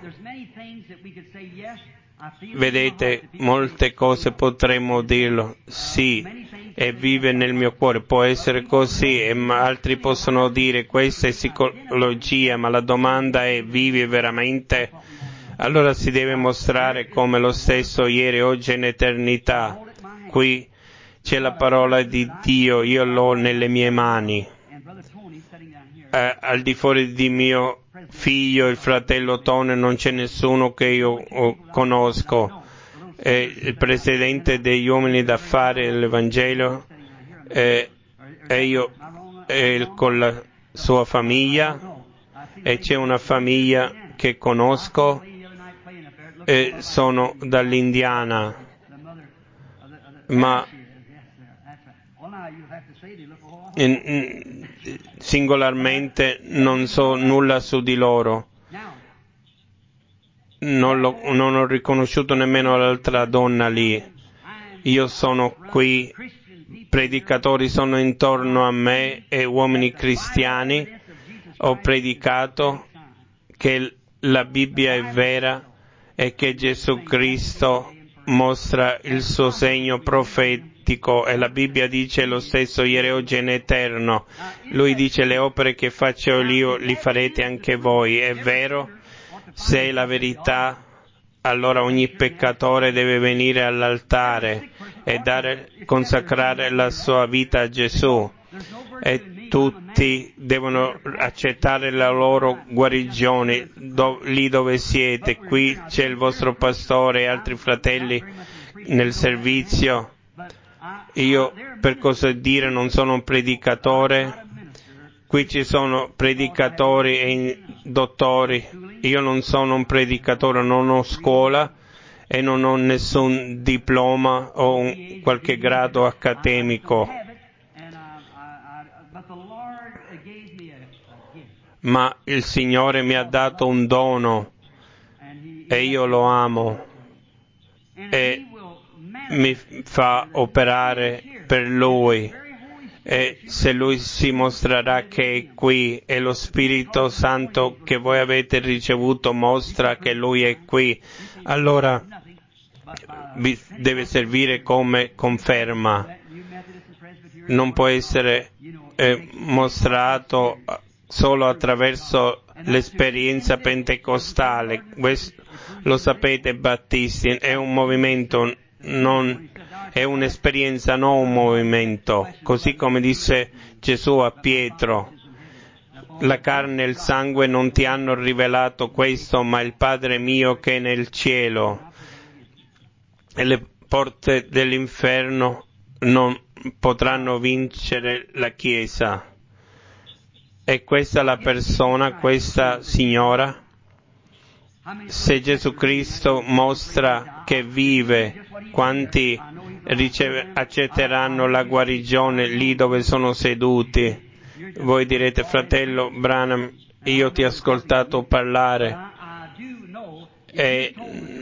Vedete, molte cose potremmo dirlo, sì, e vive nel mio cuore, può essere così, e altri possono dire questa è psicologia, ma la domanda è vivi veramente? Allora si deve mostrare come lo stesso ieri, oggi e in eternità. Qui c'è la parola di Dio, io l'ho nelle mie mani. Eh, al di fuori di mio figlio, il fratello Tone, non c'è nessuno che io conosco. Eh, il presidente degli uomini d'affari dell'Evangelo, eh, e io eh, con la sua famiglia, e c'è una famiglia che conosco, e sono dall'Indiana, ma in, singolarmente non so nulla su di loro. Non, lo, non ho riconosciuto nemmeno l'altra donna lì. Io sono qui, predicatori sono intorno a me e uomini cristiani. Ho predicato che la Bibbia è vera e che Gesù Cristo mostra il suo segno profetico e la Bibbia dice lo stesso ieri, oggi e in eterno. Lui dice le opere che faccio io li farete anche voi. È vero? Se è la verità, allora ogni peccatore deve venire all'altare e dare, consacrare la sua vita a Gesù. E tutti devono accettare la loro guarigione do, lì dove siete. Qui c'è il vostro pastore e altri fratelli nel servizio. Io, per così dire, non sono un predicatore. Qui ci sono predicatori e dottori. Io non sono un predicatore, non ho scuola e non ho nessun diploma o un, qualche grado accademico. Ma il Signore mi ha dato un dono e io lo amo e mi fa operare per Lui. E se Lui si mostrerà che è qui e lo Spirito Santo che voi avete ricevuto mostra che Lui è qui, allora vi deve servire come conferma. Non può essere eh, mostrato solo attraverso l'esperienza pentecostale. Questo, lo sapete, Battisti, è un movimento, non è un'esperienza, non un movimento. Così come disse Gesù a Pietro, la carne e il sangue non ti hanno rivelato questo, ma il Padre mio che è nel cielo. E le porte dell'inferno non potranno vincere la Chiesa. E questa è la persona, questa signora. Se Gesù Cristo mostra che vive, quanti riceve, accetteranno la guarigione lì dove sono seduti? Voi direte, fratello Branham, io ti ho ascoltato parlare e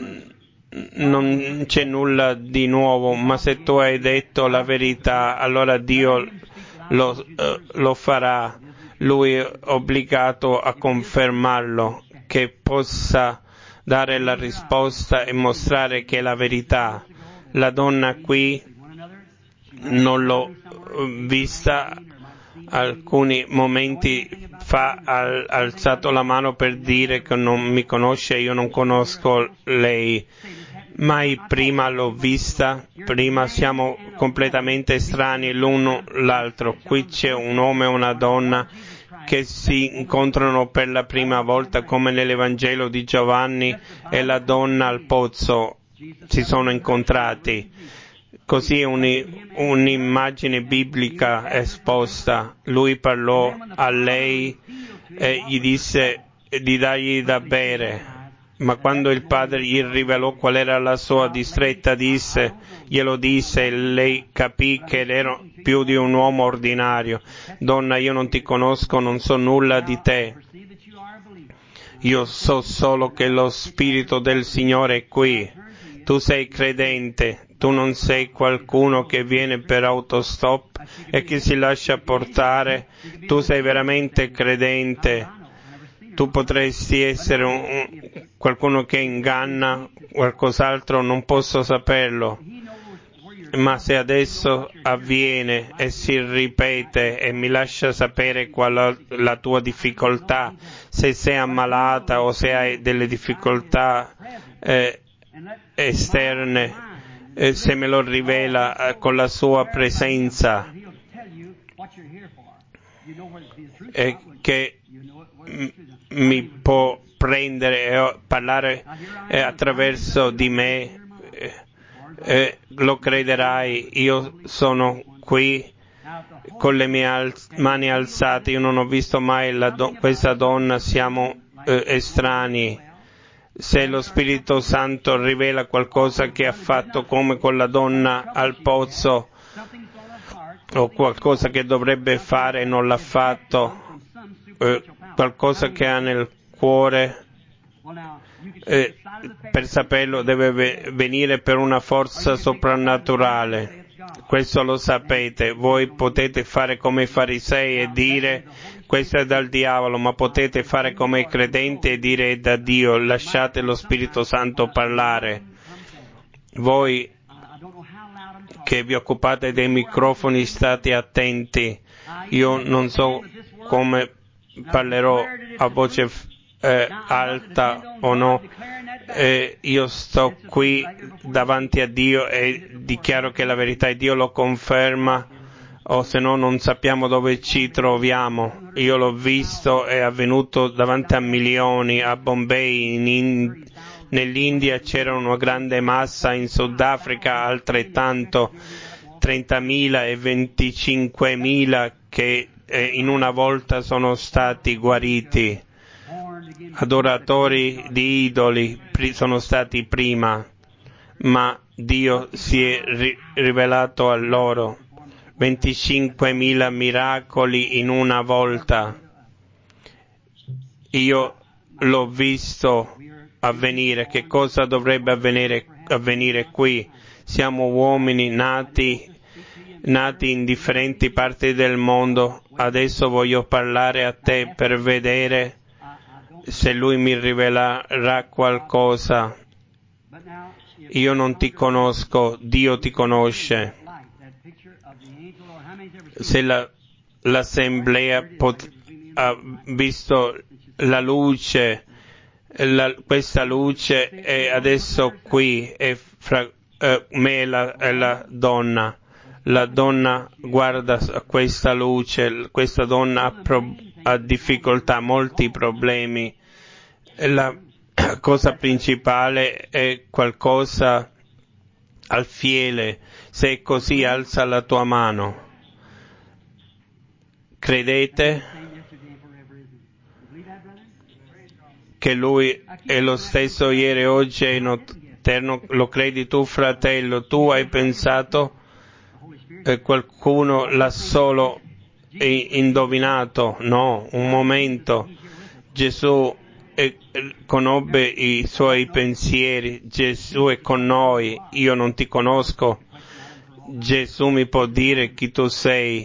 non c'è nulla di nuovo, ma se tu hai detto la verità, allora Dio lo, uh, lo farà. lui è obbligato a confermarlo, che possa dare la risposta e mostrare che è la verità. La donna qui non l'ho vista, alcuni momenti fa ha alzato la mano per dire che non mi conosce, io non conosco lei. Mai prima l'ho vista, prima siamo completamente estranei l'uno l'altro. Qui c'è un uomo e una donna che si incontrano per la prima volta, come nell'Evangelo di Giovanni, e la donna al pozzo si sono incontrati. Così un'immagine biblica esposta. Lui parlò a lei e gli disse di dargli da bere, ma quando il padre gli rivelò qual era la sua distretta, disse, glielo disse, e lei capì che era più di un uomo ordinario. Donna, io non ti conosco, non so nulla di te. Io so solo che lo Spirito del Signore è qui. Tu sei credente, tu non sei qualcuno che viene per autostop e che si lascia portare, tu sei veramente credente. Tu potresti essere un, un, qualcuno che inganna, qualcos'altro, non posso saperlo. Ma se adesso avviene e si ripete e mi lascia sapere qual è la tua difficoltà, se sei ammalata o se hai delle difficoltà eh, esterne, eh, se me lo rivela eh, con la sua presenza, e che m- mi può prendere e parlare eh, attraverso di me, eh, eh, lo crederai. Io sono qui con le mie al- mani alzate, io non ho visto mai la do- questa donna, siamo eh, estranei. Se lo Spirito Santo rivela qualcosa che ha fatto come con la donna al pozzo, o qualcosa che dovrebbe fare e non l'ha fatto, eh, qualcosa che ha nel cuore, eh, per saperlo deve ve- venire per una forza soprannaturale. Questo lo sapete. Voi potete fare come i farisei e dire questo è dal diavolo, ma potete fare come i credenti e dire è da Dio. Lasciate lo Spirito Santo parlare. Voi che vi occupate dei microfoni state attenti. Io non so come parlerò a voce eh, alta o no. Eh, io sto qui davanti a Dio e dichiaro che la verità è Dio lo conferma, o se no non sappiamo dove ci troviamo. Io l'ho visto, è avvenuto davanti a milioni, a Bombay, in in, nell'India c'era una grande massa, in Sudafrica altrettanto, trentamila e venticinquemila che eh, in una volta sono stati guariti. Adoratori di idoli sono stati prima, ma Dio si è ri- rivelato a loro. venticinquemila miracoli in una volta. Io l'ho visto avvenire. Che cosa dovrebbe avvenire, avvenire qui? Siamo uomini nati, nati in differenti parti del mondo. Adesso voglio parlare a te per vedere se lui mi rivelerà qualcosa. Io non ti conosco, Dio ti conosce. Se la, l'assemblea pot, ha visto la luce, la, questa luce è adesso qui, è fra eh, me e la, e la donna. La donna guarda a questa luce, questa donna ha, pro, ha difficoltà, molti problemi. La cosa principale è qualcosa al fiele. Se è così, alza la tua mano. Credete che lui è lo stesso ieri, oggi e in eterno? Lo credi tu, fratello? Tu hai pensato che qualcuno l'ha solo indovinato? No, un momento. Gesù e conobbe i suoi pensieri. Gesù è con noi. Io non ti conosco. Gesù mi può dire chi tu sei.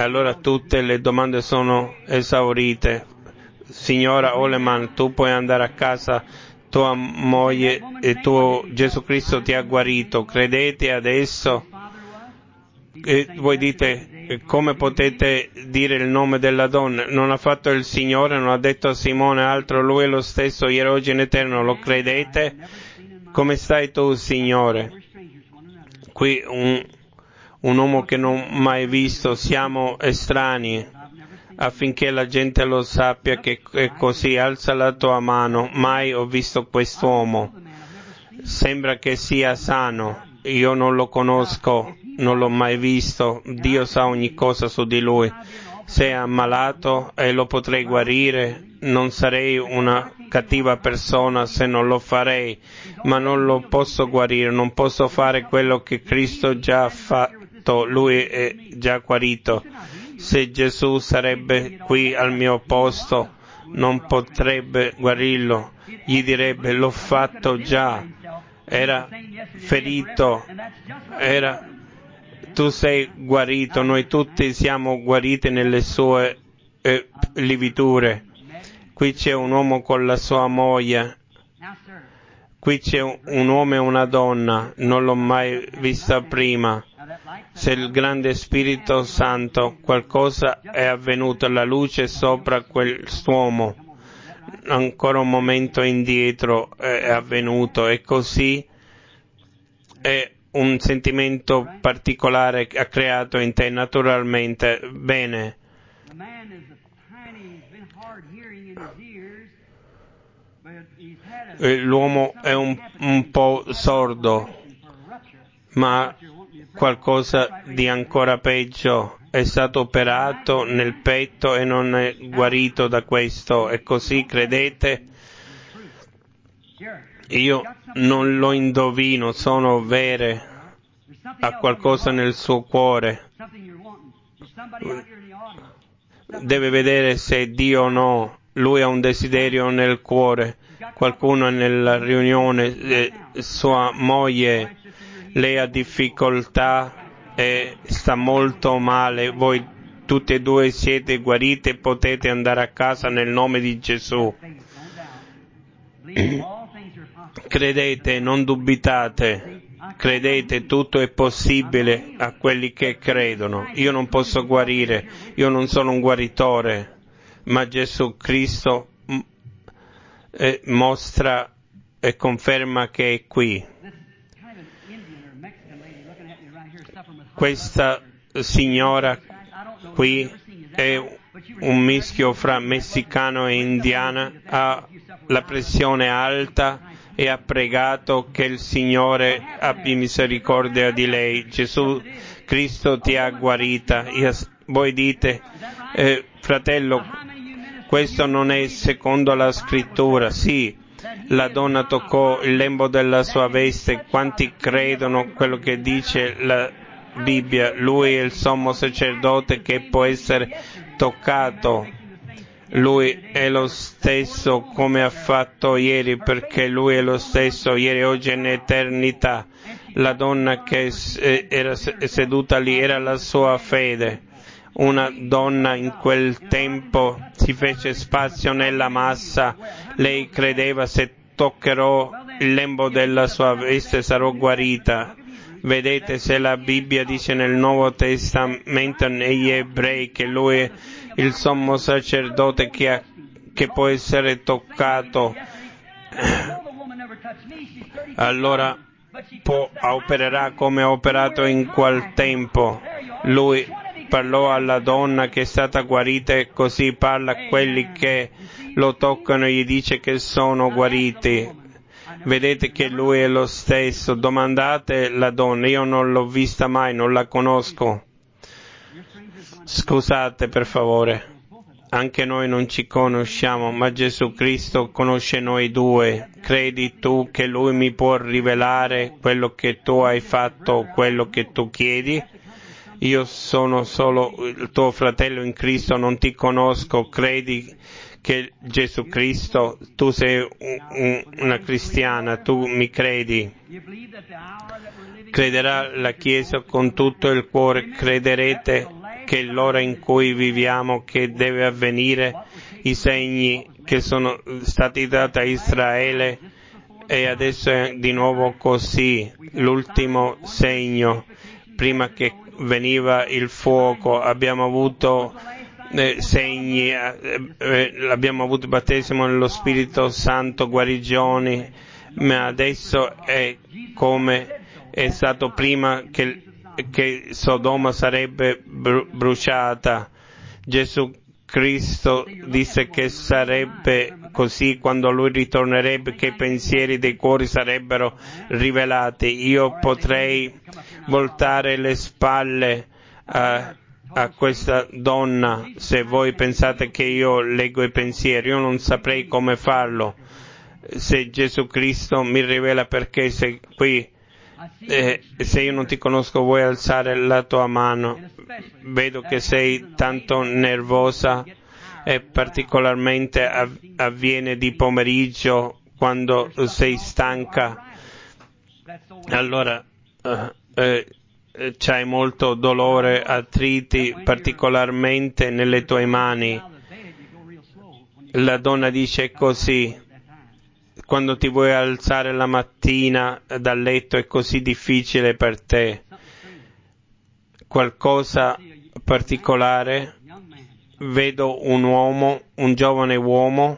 allora tutte le domande sono esaurite. Signora Oleman, tu puoi andare a casa, tua moglie e tuo Gesù Cristo ti ha guarito. Credete adesso? E voi dite, come potete dire il nome della donna? Non ha fatto il Signore, non ha detto a Simone altro, Lui è lo stesso, ieri, oggi in eterno. Lo credete? Come stai tu, Signore? Qui un, un uomo che non ho mai visto, siamo estranei, affinché la gente lo sappia che è così. Alza la tua mano. Mai ho visto quest'uomo. Sembra che sia sano. Io non lo conosco, non l'ho mai visto. Dio sa ogni cosa su di lui. Se è ammalato e lo potrei guarire, non sarei una cattiva persona se non lo farei, ma non lo posso guarire, non posso fare quello che Cristo già ha fatto, lui è già guarito. Se Gesù sarebbe qui al mio posto, non potrebbe guarirlo, gli direbbe l'ho fatto già, era ferito, era, tu sei guarito, noi tutti siamo guariti nelle sue eh, lividure. Qui c'è un uomo con la sua moglie, qui c'è un, un uomo e una donna, non l'ho mai vista prima. Se il grande Spirito Santo, qualcosa è avvenuto, la luce sopra quest'uomo, ancora un momento indietro è avvenuto, e così è un sentimento particolare che ha creato in te naturalmente. Bene. L'uomo è un, un po' sordo, ma qualcosa di ancora peggio, è stato operato nel petto e non è guarito da questo, e così credete? Io non lo indovino, sono vere, ha qualcosa nel suo cuore, deve vedere se è Dio o no, lui ha un desiderio nel cuore. Qualcuno nella riunione, eh, sua moglie, lei ha difficoltà e sta molto male, voi tutti e due siete guariti e potete andare a casa nel nome di Gesù. Credete, non dubitate, credete, tutto è possibile a quelli che credono. Io non posso guarire, io non sono un guaritore, ma Gesù Cristo eh, mostra e conferma che è qui. Questa signora qui è un mischio fra messicano e indiana, ha la pressione alta e ha pregato che il Signore abbia misericordia di lei. Gesù Cristo ti ha guarita. Io, voi dite, eh, fratello, questo non è secondo la scrittura. Sì, la donna toccò il lembo della sua veste. Quanti credono quello che dice la Bibbia? Lui è il sommo sacerdote che può essere toccato. Lui è lo stesso come ha fatto ieri, perché lui è lo stesso ieri, oggi e in eternità. La donna che era seduta lì era la sua fede. Una donna in quel tempo si fece spazio nella massa, lei credeva se toccherò il lembo della sua veste sarò guarita. Vedete, se la Bibbia dice nel Nuovo Testamento negli Ebrei che lui è il sommo sacerdote che, ha, che può essere toccato, allora può, opererà come ha operato in quel tempo. Lui parlò alla donna che è stata guarita e così parla a quelli che lo toccano e gli dice che sono guariti. Vedete che lui è lo stesso. Domandate la donna, io non l'ho vista mai, non la conosco. Scusate per favore, anche noi non ci conosciamo, ma Gesù Cristo conosce noi due. Credi tu che Lui mi può rivelare quello che tu hai fatto, quello che tu chiedi? Io sono solo il tuo fratello in Cristo, non ti conosco. Credi che Gesù Cristo, tu sei un, una cristiana, tu mi credi? Crederà la Chiesa con tutto il cuore, crederete che è l'ora in cui viviamo, che deve avvenire, i segni che sono stati dati a Israele, e adesso è di nuovo così. L'ultimo segno, prima che veniva il fuoco, abbiamo avuto eh, segni, eh, eh, abbiamo avuto battesimo nello Spirito Santo, guarigioni, ma adesso è come è stato prima che, che Sodoma sarebbe bru- bruciata. Gesù Cristo disse che sarebbe così quando Lui ritornerebbe, che i pensieri dei cuori sarebbero rivelati. Io potrei voltare le spalle a, a questa donna se voi pensate che io leggo i pensieri. Io non saprei come farlo. Se Gesù Cristo mi rivela, perché sei qui. Eh, se io non ti conosco, vuoi alzare la tua mano? Vedo che sei tanto nervosa, e particolarmente av- avviene di pomeriggio quando sei stanca. Allora eh, eh, c'hai molto dolore, artriti, particolarmente nelle tue mani. La donna dice così: quando ti vuoi alzare la mattina dal letto è così difficile per te. Qualcosa particolare. Vedo un uomo, un giovane uomo,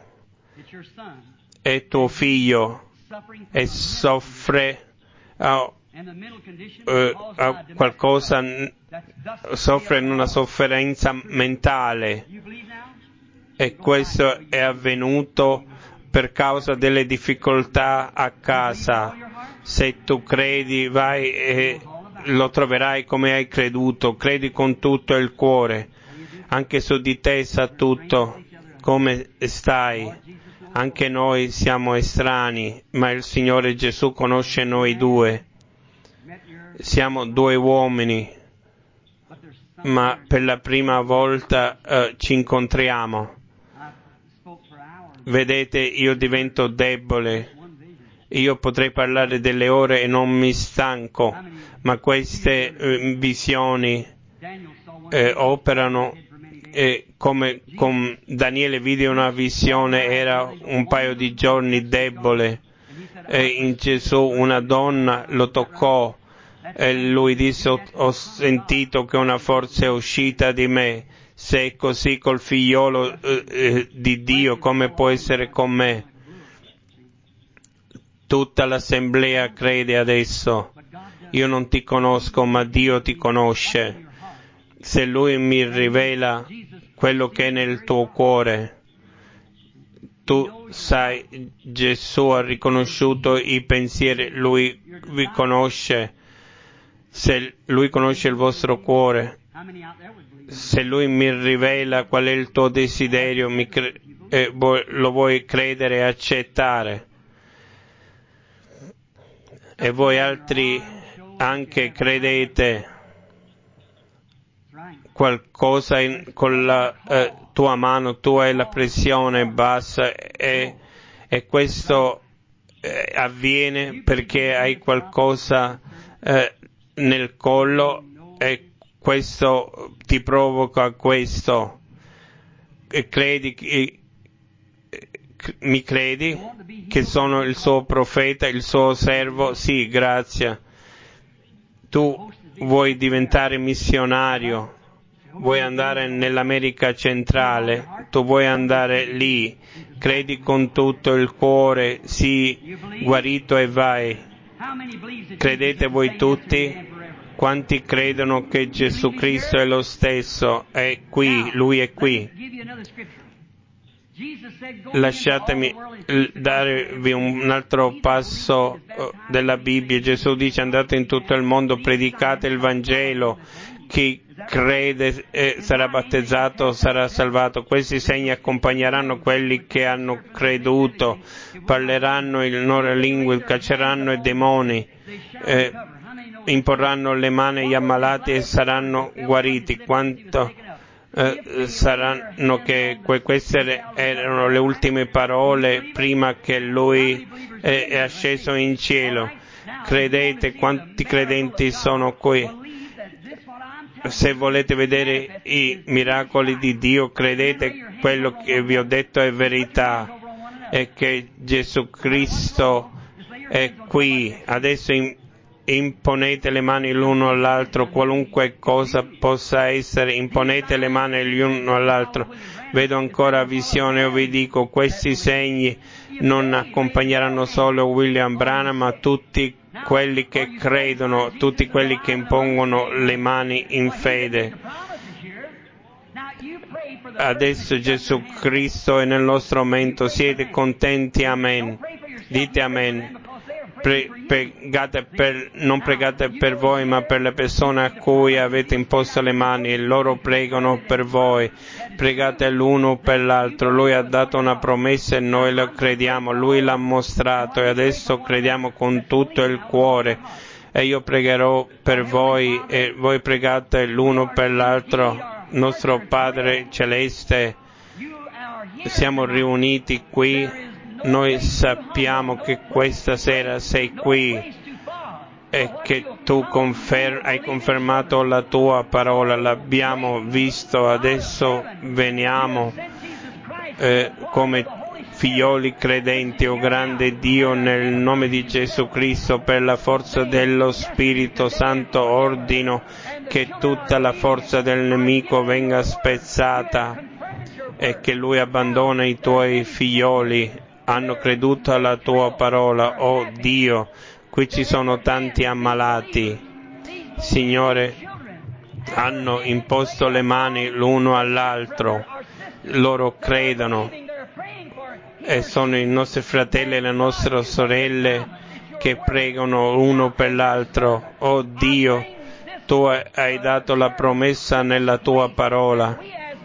è tuo figlio, e soffre ha, eh, ha qualcosa, soffre in una sofferenza mentale, e questo è avvenuto per causa delle difficoltà a casa. Se tu credi, vai e lo troverai come hai creduto. Credi con tutto il cuore. Anche su di te sa tutto. Come stai? Anche noi siamo estranei, ma il Signore Gesù conosce noi due. Siamo due uomini, ma per la prima volta eh, ci incontriamo. Vedete, io divento debole. Io potrei parlare delle ore e non mi stanco, ma queste eh, visioni eh, operano eh, come con Daniele vide una visione, era un paio di giorni debole, e in Gesù una donna lo toccò e lui disse: ho, ho sentito che una forza è uscita di me. Se è così col figliolo eh, eh, di Dio, come può essere con me? Tutta l'assemblea crede adesso. Io non ti conosco, ma Dio ti conosce. Se Lui mi rivela quello che è nel tuo cuore, tu sai, Gesù ha riconosciuto i pensieri, Lui vi conosce. Se Lui conosce il vostro cuore, se Lui mi rivela qual è il tuo desiderio, mi cre- eh, lo vuoi credere e accettare. E voi altri anche credete qualcosa in, con la eh, tua mano, tu hai la pressione bassa, e, e questo eh, avviene perché hai qualcosa eh, nel collo, e questo ti provoca questo. E credi che mi credi che sono il suo profeta, il suo servo? Sì, grazie. Tu vuoi diventare missionario, vuoi andare nell'America centrale, tu vuoi andare lì, credi con tutto il cuore, sii guarito e vai. Credete voi tutti? Quanti credono che Gesù Cristo è lo stesso? È qui, Lui è qui. Lasciatemi darvi un altro passo della Bibbia. Gesù dice: andate in tutto il mondo, predicate il Vangelo, chi crede eh, sarà battezzato, sarà salvato. Questi segni accompagneranno quelli che hanno creduto, parleranno il loro lingue, cacceranno i demoni, eh, imporranno le mani agli ammalati e saranno guariti. Quanto Eh, saranno che que- queste erano le ultime parole prima che lui eh, è asceso in cielo. Credete? Quanti credenti sono qui? se volete vedere i miracoli di Dio, credete quello che vi ho detto è verità, e che Gesù Cristo è qui. Adesso in, imponete le mani l'uno all'altro, qualunque cosa possa essere, imponete le mani l'uno all'altro. Vedo ancora visione, io vi dico, questi segni non accompagneranno solo William Branham, ma tutti quelli che credono, tutti quelli che impongono le mani in fede. Adesso Gesù Cristo è nel nostro aumento, siete contenti? Amen. Dite amen. Pre- pregate per, non pregate per voi, ma per le persone a cui avete imposto le mani, e loro pregano per voi. Pregate l'uno per l'altro. Lui ha dato una promessa e noi lo crediamo, Lui l'ha mostrato e adesso crediamo con tutto il cuore. E io pregherò per voi e voi pregate l'uno per l'altro. Nostro Padre Celeste, siamo riuniti qui, noi sappiamo che questa sera sei qui e che tu confer- hai confermato la tua parola, l'abbiamo visto, adesso veniamo eh, come figlioli credenti, o grande Dio, nel nome di Gesù Cristo, per la forza dello Spirito Santo ordino che tutta la forza del nemico venga spezzata e che lui abbandoni i tuoi figlioli. Hanno creduto alla tua parola, oh Dio. Qui ci sono tanti ammalati, Signore, hanno imposto le mani l'uno all'altro, loro credono e sono i nostri fratelli e le nostre sorelle che pregano uno per l'altro. Oh Dio, tu hai dato la promessa nella tua parola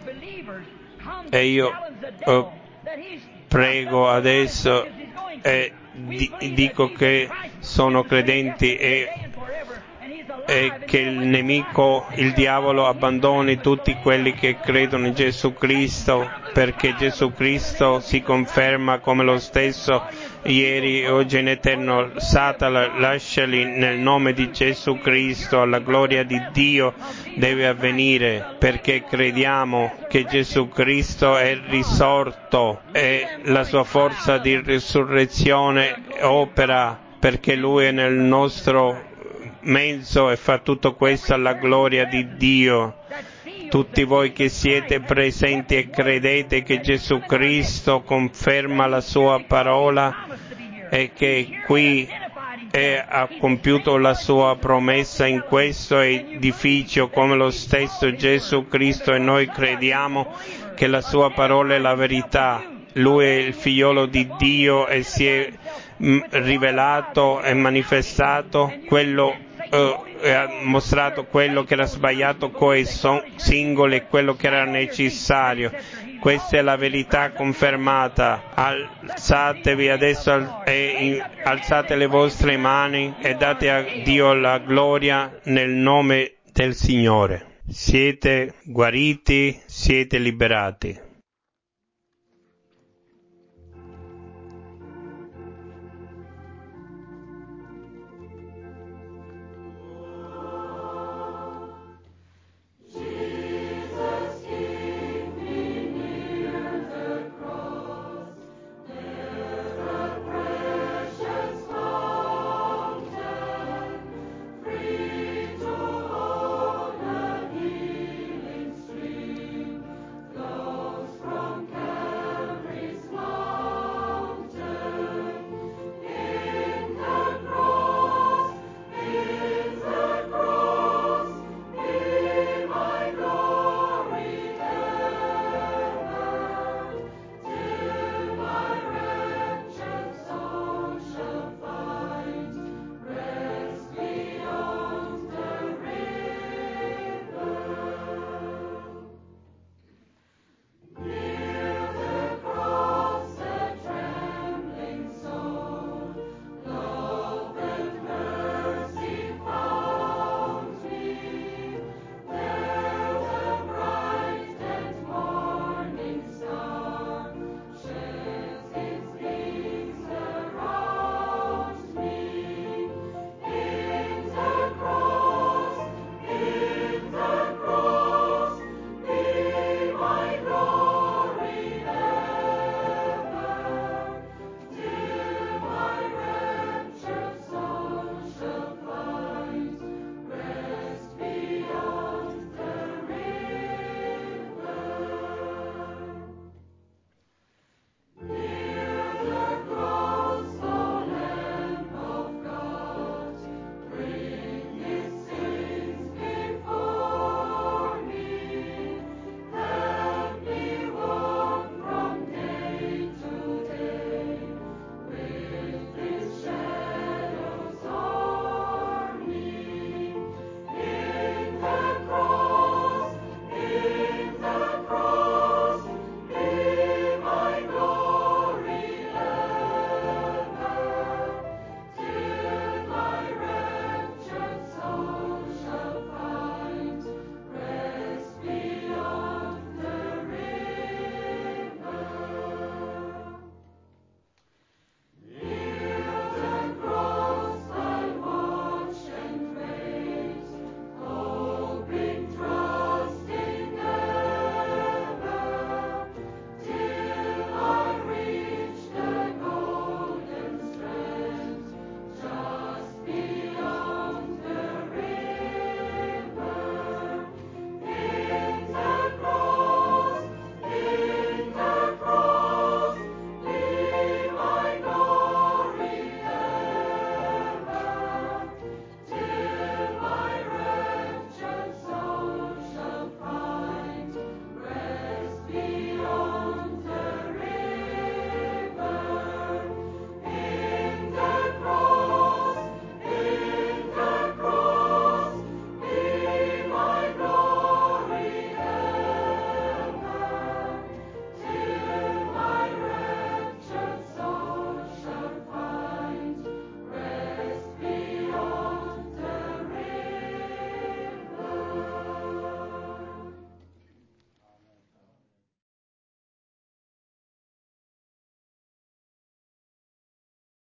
e io oh, prego adesso e di, dico che sono credenti e, e che il nemico, il diavolo, abbandoni tutti quelli che credono in Gesù Cristo, perché Gesù Cristo si conferma come lo stesso ieri e oggi in eterno. Satana, lasciali nel nome di Gesù Cristo, alla gloria di Dio deve avvenire, perché crediamo che Gesù Cristo è risorto e la sua forza di risurrezione opera, perché Lui è nel nostro mezzo e fa tutto questo alla gloria di Dio. Tutti voi che siete presenti e credete che Gesù Cristo conferma la sua parola e che qui è, ha compiuto la sua promessa in questo edificio come lo stesso Gesù Cristo, e noi crediamo che la sua parola è la verità. Lui è il figliolo di Dio e si è mh, rivelato e manifestato quello uh, e ha mostrato quello che era sbagliato coi son- singoli e quello che era necessario. Questa è la verità confermata. Alzatevi adesso al- e in- alzate le vostre mani e date a Dio la gloria nel nome del Signore. Siete guariti, siete liberati.